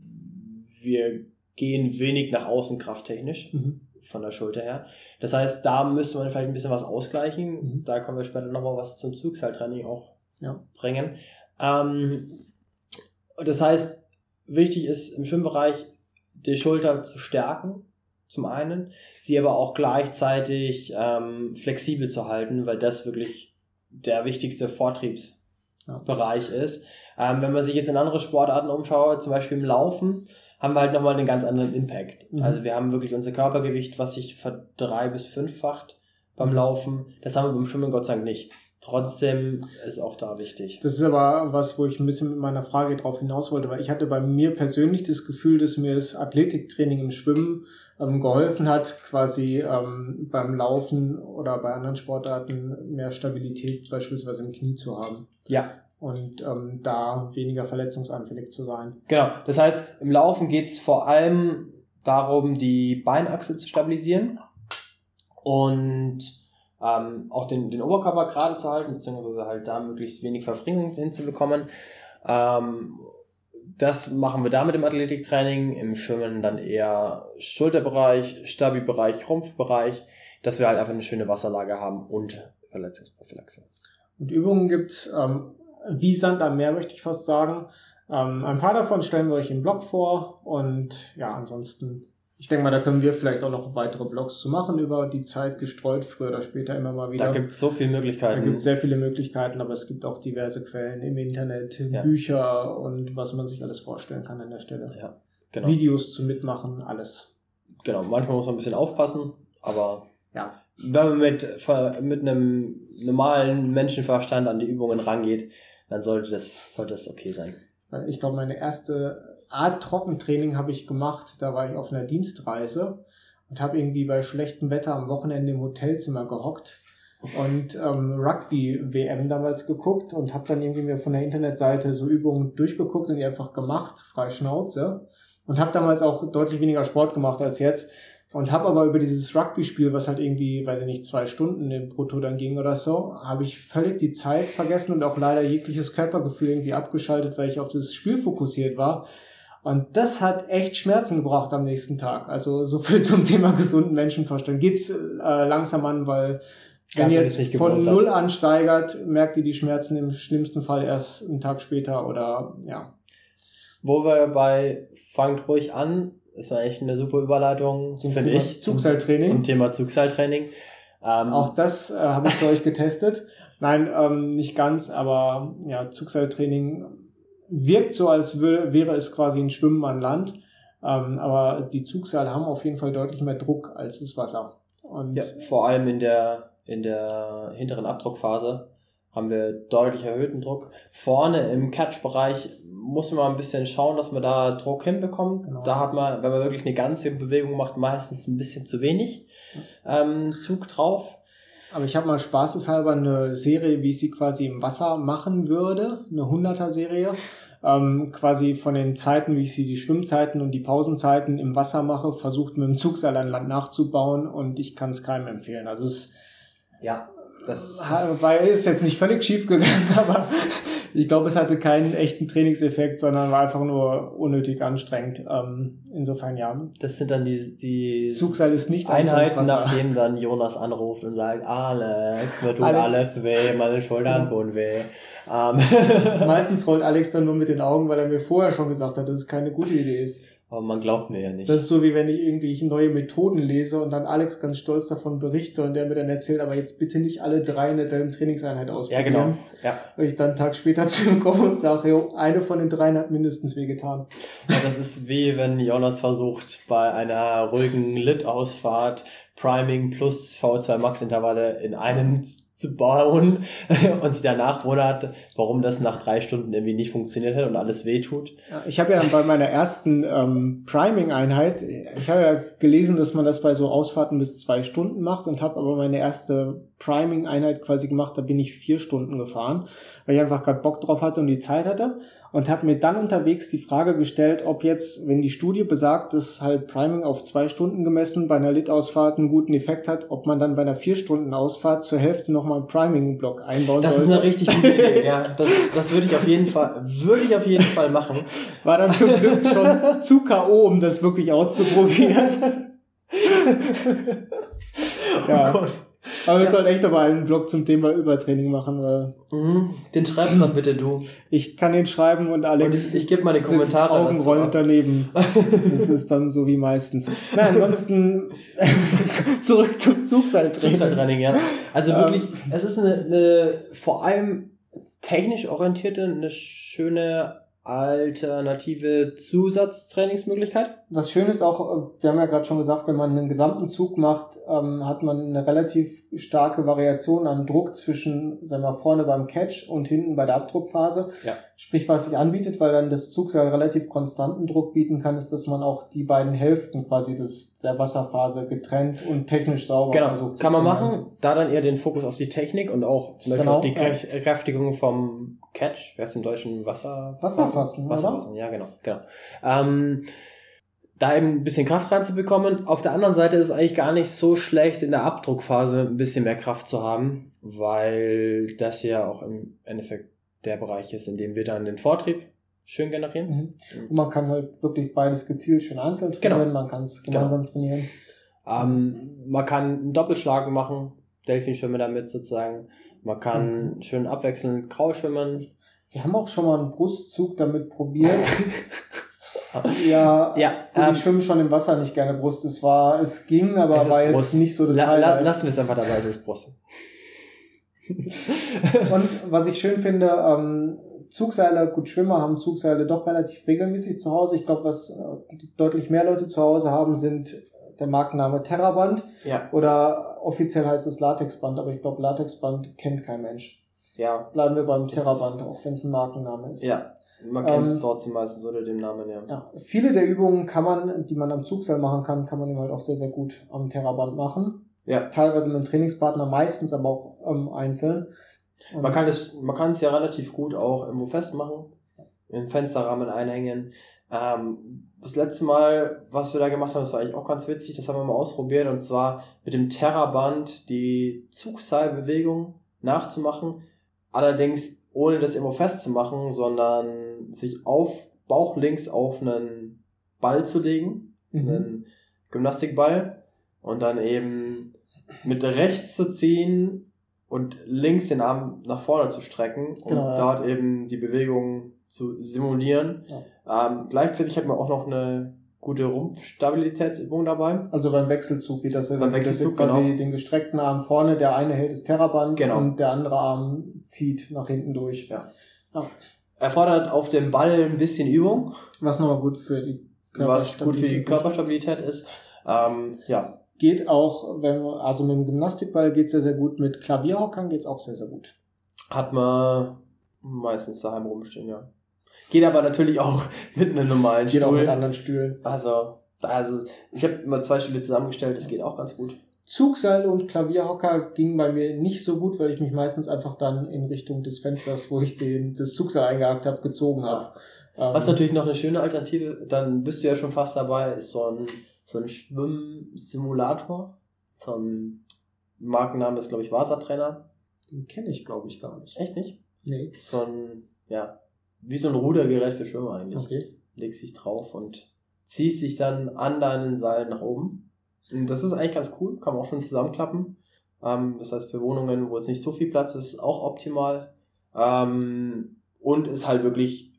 wir gehen wenig nach außen krafttechnisch mhm. von der Schulter her. Das heißt, da müsste man vielleicht ein bisschen was ausgleichen. Mhm. Da können wir später nochmal was zum Zugseiltraining auch ja. bringen. Ähm, das heißt, wichtig ist im Schwimmbereich, die Schulter zu stärken, zum einen, sie aber auch gleichzeitig ähm, flexibel zu halten, weil das wirklich der wichtigste Vortriebsbereich ja. ist. Ähm, wenn man sich jetzt in andere Sportarten umschaut, zum Beispiel im Laufen, haben wir halt nochmal einen ganz anderen Impact. Mhm. Also wir haben wirklich unser Körpergewicht, was sich verdrei- bis fünffacht beim Laufen. Das haben wir beim Schwimmen Gott sei Dank nicht. Trotzdem ist auch da wichtig. Das ist aber was, wo ich ein bisschen mit meiner Frage drauf hinaus wollte, weil ich hatte bei mir persönlich das Gefühl, dass mir das Athletiktraining im Schwimmen ähm, geholfen hat, quasi ähm, beim Laufen oder bei anderen Sportarten mehr Stabilität beispielsweise im Knie zu haben. Ja. Und ähm, da weniger verletzungsanfällig zu sein. Genau, das heißt, im Laufen geht es vor allem darum, die Beinachse zu stabilisieren und ähm, auch den, den Oberkörper gerade zu halten, beziehungsweise halt da möglichst wenig Verfringung hinzubekommen. Ähm, das machen wir da mit dem Athletiktraining, im Schwimmen dann eher Schulterbereich, Stabi-Bereich, Rumpfbereich, dass wir halt einfach eine schöne Wasserlage haben und Verletzungsprophylaxe. Und Übungen gibt's ähm, wie Sand am Meer, möchte ich fast sagen. Ähm, ein paar davon stellen wir euch im Blog vor und ja, ansonsten, ich denke mal, da können wir vielleicht auch noch weitere Blogs zu machen, über die Zeit gestreut, früher oder später immer mal wieder. Da gibt es so viele Möglichkeiten. Da gibt es sehr viele Möglichkeiten, aber es gibt auch diverse Quellen im Internet, ja. Bücher und was man sich alles vorstellen kann an der Stelle. Ja, genau. Videos zum Mitmachen, alles. Genau, manchmal muss man ein bisschen aufpassen, aber ja. wenn man mit, mit einem normalen Menschenverstand an die Übungen rangeht, dann sollte das, sollte das okay sein. Ich glaube, meine erste Art Trockentraining habe ich gemacht. Da war ich auf einer Dienstreise und habe irgendwie bei schlechtem Wetter am Wochenende im Hotelzimmer gehockt und ähm, Rugby-W M damals geguckt und habe dann irgendwie mir von der Internetseite so Übungen durchgeguckt und die einfach gemacht, frei Schnauze. Und habe damals auch deutlich weniger Sport gemacht als jetzt. Und habe aber über dieses Rugby-Spiel, was halt irgendwie, weiß ich nicht, zwei Stunden im Brutto dann ging oder so, habe ich völlig die Zeit vergessen und auch leider jegliches Körpergefühl irgendwie abgeschaltet, weil ich auf dieses Spiel fokussiert war. Und das hat echt Schmerzen gebracht am nächsten Tag. Also so viel zum Thema gesunden Menschenverstand. Geht's äh, langsam an, weil wenn ihr jetzt von null an steigert, merkt ihr die Schmerzen im schlimmsten Fall erst einen Tag später oder ja. Wo wir bei fangt ruhig an, ist eigentlich eine super Überleitung, finde ich. Zugseiltraining. Zum, zum Thema Zugseiltraining. Ähm, Auch das äh, habe ich für euch getestet. Nein, ähm, nicht ganz, aber ja, Zugseiltraining wirkt so, als würde, wäre es quasi ein Schwimmen an Land. Ähm, aber die Zugseile haben auf jeden Fall deutlich mehr Druck als das Wasser. Und ja, vor allem in der in der hinteren Abdruckphase haben wir deutlich erhöhten Druck. Vorne im Catch-Bereich muss man ein bisschen schauen, dass man da Druck hinbekommt. Genau. Da hat man, wenn man wirklich eine ganze Bewegung macht, meistens ein bisschen zu wenig ähm, Zug drauf. Aber ich habe mal spaßeshalber eine Serie, wie ich sie quasi im Wasser machen würde, eine hunderter-Serie, ähm, quasi von den Zeiten, wie ich sie die Schwimmzeiten und die Pausenzeiten im Wasser mache, versucht mit dem Zugseil an Land nachzubauen und ich kann es keinem empfehlen. Also es ja, das war, ist jetzt nicht völlig schief gegangen, aber ich glaube, es hatte keinen echten Trainingseffekt, sondern war einfach nur unnötig anstrengend. Ähm, insofern ja. Das sind dann die, die Zugseil ist nicht Einheiten, nachdem dann Jonas anruft und sagt, Alex, mir tut Alex. alles weh, meine Schultern tun weh. Ähm. Meistens rollt Alex dann nur mit den Augen, weil er mir vorher schon gesagt hat, dass es keine gute Idee ist. Aber man glaubt mir ja nicht. Das ist so, wie wenn ich irgendwie neue Methoden lese und dann Alex ganz stolz davon berichte und der mir dann erzählt, aber jetzt bitte nicht alle drei in derselben Trainingseinheit ausprobieren. Ja, genau. Ja. Und ich dann einen Tag später zu ihm komme und sage, jo, eine von den dreien hat mindestens wehgetan. Ja, das ist wie wenn Jonas versucht, bei einer ruhigen Lit-Ausfahrt Priming plus V zwei Max Intervalle in einen zu bauen und sich danach wundert, warum das nach drei Stunden irgendwie nicht funktioniert hat und alles wehtut. Ja, ich habe ja bei meiner ersten ähm, Priming-Einheit, ich habe ja gelesen, dass man das bei so Ausfahrten bis zwei Stunden macht und habe aber meine erste Priming-Einheit quasi gemacht, da bin ich vier Stunden gefahren, weil ich einfach gerade Bock drauf hatte und die Zeit hatte und habe mir dann unterwegs die Frage gestellt, ob jetzt, wenn die Studie besagt, dass halt Priming auf zwei Stunden gemessen bei einer Lit-Ausfahrt einen guten Effekt hat, ob man dann bei einer vier Stunden Ausfahrt zur Hälfte nochmal einen Priming-Block einbauen das sollte. Das ist eine richtig gute Idee, ja. Das, das würde ich auf jeden Fall, würde ich auf jeden Fall machen. War dann zum Glück schon zu K O, um das wirklich auszuprobieren. Ja. Oh Gott. Aber wir ja. sollten echt aber einen Blog zum Thema Übertraining machen. Weil mhm. Den schreibst dann bitte du. Ich kann den schreiben und Alex. Und ich gebe mal die Kommentare Augenrollend daneben. Das ist dann so wie meistens. Na, ansonsten zurück zum Zugseiltraining. Zugseiltraining, ja. Also wirklich, ähm, es ist eine, eine vor allem technisch orientierte, eine schöne alternative Zusatztrainingsmöglichkeit. Was schön ist auch, wir haben ja gerade schon gesagt, wenn man einen gesamten Zug macht, ähm, hat man eine relativ starke Variation an Druck zwischen, sagen wir mal, vorne beim Catch und hinten bei der Abdruckphase. Ja. Sprich, was sich anbietet, weil dann das Zugseil relativ konstanten Druck bieten kann, ist, dass man auch die beiden Hälften quasi des, der Wasserphase getrennt und technisch sauber genau. versucht zu Kann man machen, da dann eher den Fokus auf die Technik und auch zum Beispiel genau, auf die ja. Kräftigung vom Catch, wer ist im Deutschen Wasser? Wasserfassen, Wasserfassen, oder? Ja, genau. genau. Ähm, da eben ein bisschen Kraft reinzubekommen. Auf der anderen Seite ist es eigentlich gar nicht so schlecht, in der Abdruckphase ein bisschen mehr Kraft zu haben, weil das ja auch im Endeffekt der Bereich ist, in dem wir dann den Vortrieb schön generieren. Mhm. Und man kann halt wirklich beides gezielt schön einzeln trainieren, genau. Man kann es gemeinsam genau. trainieren. Ähm, man kann einen Doppelschlag machen, Delfinschwimmen damit sozusagen. Man kann mhm. schön abwechselnd Kraulschwimmen. Wir haben auch schon mal einen Brustzug damit probiert. Ja, ja gut, ähm, ich schwimme schon im Wasser nicht gerne Brust. Es war, es ging, aber es war jetzt Brust. Nicht so das la, Highlight. Lassen wir es einfach dabei, es ist Brust. Und was ich schön finde, ähm, Zugseile, gut, Schwimmer haben Zugseile doch relativ regelmäßig zu Hause. Ich glaube, was äh, deutlich mehr Leute zu Hause haben, sind der Markenname Terraband. Ja. Oder offiziell heißt es Latexband, aber ich glaube, Latexband kennt kein Mensch. Ja. Bleiben wir beim Terraband, auch wenn es ein Markenname ist. Ja. Man kennt es ähm, trotzdem meistens unter dem Namen, ja. ja. Viele der Übungen kann man, die man am Zugseil machen kann, kann man eben halt auch sehr, sehr gut am Terraband machen. Ja. Teilweise mit einem Trainingspartner, meistens aber auch ähm, einzeln. Und Man kann es, man kann es ja relativ gut auch irgendwo festmachen, im Fensterrahmen einhängen. Ähm, das letzte Mal, was wir da gemacht haben, das war eigentlich auch ganz witzig, das haben wir mal ausprobiert, und zwar mit dem Terraband die Zugseilbewegung nachzumachen, allerdings ohne das irgendwo festzumachen, sondern sich auf bauchlinks auf einen Ball zu legen, mhm. einen Gymnastikball, und dann eben mit rechts zu ziehen und links den Arm nach vorne zu strecken, um genau, dort ja. eben die Bewegung zu simulieren. Ja. Ähm, gleichzeitig hat man auch noch eine gute Rumpfstabilitätsübung dabei. Also beim Wechselzug geht das ja. Beim Wechselzug, quasi genau. Den gestreckten Arm vorne, der eine hält das Terraband, genau. und der andere Arm zieht nach hinten durch. Ja. Ja. Erfordert auf dem Ball ein bisschen Übung. Was nochmal gut für die Was gut für die Körperstabilität ist. Ähm, ja. Geht auch, wenn man, also mit dem Gymnastikball geht es sehr, sehr gut, mit Klavierhockern geht es auch sehr, sehr gut. Hat man meistens daheim rumstehen, ja. Geht aber natürlich auch mit einem normalen geht Stuhl. Geht auch mit anderen Stühlen. Also, also ich habe immer zwei Stühle zusammengestellt, das geht auch ganz gut. Zugseil und Klavierhocker ging bei mir nicht so gut, weil ich mich meistens einfach dann in Richtung des Fensters, wo ich den, das Zugseil eingehakt habe, gezogen habe. Was natürlich noch eine schöne Alternative, dann bist du ja schon fast dabei, ist so ein so ein Schwimmsimulator. So ein Markenname ist, glaube ich, Wassertrainer. Den kenne ich, glaube ich, gar nicht. Echt nicht? Nee. So ein, ja, wie so ein Rudergerät für Schwimmer eigentlich. Okay. Legst dich drauf und ziehst dich dann an deinen Seilen nach oben. Und das ist eigentlich ganz cool, kann man auch schon zusammenklappen. Ähm, das heißt, für Wohnungen, wo es nicht so viel Platz ist, auch optimal. Ähm, und ist halt wirklich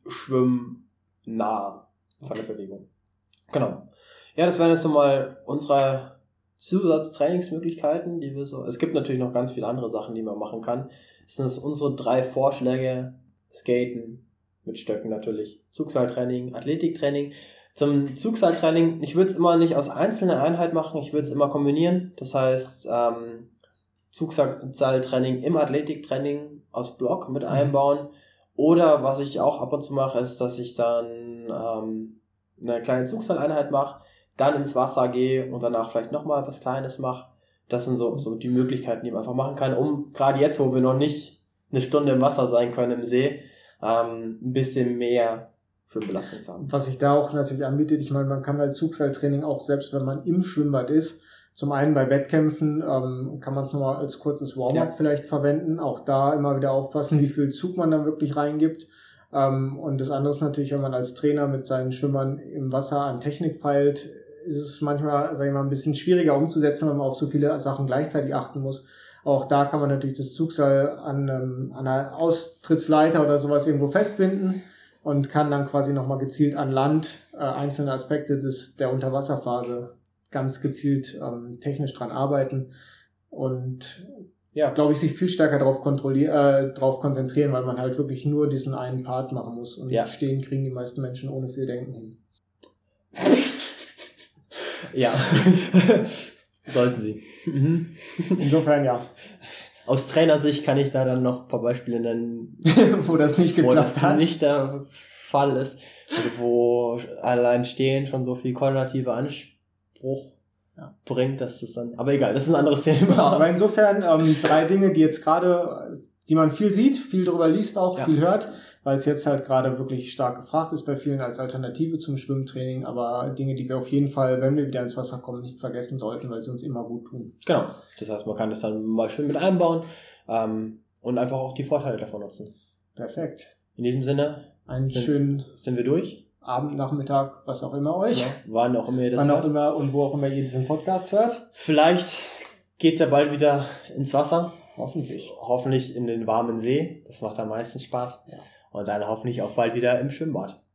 schwimmnah von der Bewegung. Genau. Ja, das wären jetzt so mal unsere Zusatztrainingsmöglichkeiten, die wir so. Es gibt natürlich noch ganz viele andere Sachen, die man machen kann. Das sind unsere drei Vorschläge: Skaten mit Stöcken natürlich, Zugseiltraining, Athletiktraining. Zum Zugseiltraining, ich würde es immer nicht aus einzelner Einheit machen, ich würde es immer kombinieren. Das heißt, ähm, Zugseiltraining im Athletiktraining aus Block mit einbauen. Oder was ich auch ab und zu mache, ist, dass ich dann ähm, eine kleine Zugseileinheit mache, dann ins Wasser gehe und danach vielleicht nochmal was Kleines mache. Das sind so, so die Möglichkeiten, die man einfach machen kann, um gerade jetzt, wo wir noch nicht eine Stunde im Wasser sein können, im See, ähm, ein bisschen mehr für Belastung zu haben. Was sich da auch natürlich anbietet, ich meine, man kann halt Zugseiltraining auch, selbst wenn man im Schwimmbad ist, zum einen bei Wettkämpfen ähm, kann man es nochmal als kurzes Warm-up ja. vielleicht verwenden, auch da immer wieder aufpassen, wie viel Zug man dann wirklich reingibt. Ähm, und das andere ist natürlich, wenn man als Trainer mit seinen Schwimmern im Wasser an Technik feilt, ist es manchmal, sag ich mal, ein bisschen schwieriger umzusetzen, wenn man auf so viele Sachen gleichzeitig achten muss. Auch da kann man natürlich das Zugseil an, ähm, an einer Austrittsleiter oder sowas irgendwo festbinden und kann dann quasi nochmal gezielt an Land äh, einzelne Aspekte des der Unterwasserphase ganz gezielt ähm, technisch dran arbeiten und ja, glaube ich, sich viel stärker darauf kontrollieren, äh, drauf konzentrieren, weil man halt wirklich nur diesen einen Part machen muss. Und ja. stehen kriegen die meisten Menschen ohne viel Denken hin. Ja, sollten sie. Mhm. Insofern ja. Aus Trainersicht kann ich da dann noch ein paar Beispiele nennen, wo das nicht geklappt wo das hat. nicht der Fall ist, also wo allein Stehen schon so viel koordinative Anspruch ja. bringt, dass das dann, aber egal, das ist ein anderes Thema. Ja, aber insofern ähm, drei Dinge, die jetzt gerade, die man viel sieht, viel drüber liest auch, ja. viel hört, weil es jetzt halt gerade wirklich stark gefragt ist bei vielen als Alternative zum Schwimmtraining, aber Dinge, die wir auf jeden Fall, wenn wir wieder ins Wasser kommen, nicht vergessen sollten, weil sie uns immer gut tun. Genau, das heißt, man kann das dann mal schön mit einbauen ähm, und einfach auch die Vorteile davon nutzen. Perfekt. In diesem Sinne, einen sind, schönen sind wir durch. Abend, Nachmittag, was auch immer euch. Ja, wann auch immer ihr das wann hört. auch immer und wo auch immer ihr diesen Podcast hört. Vielleicht geht's ja bald wieder ins Wasser. Hoffentlich. Hoffentlich in den warmen See. Das macht am meisten Spaß. Ja. Und dann hoffentlich auch bald wieder im Schwimmbad.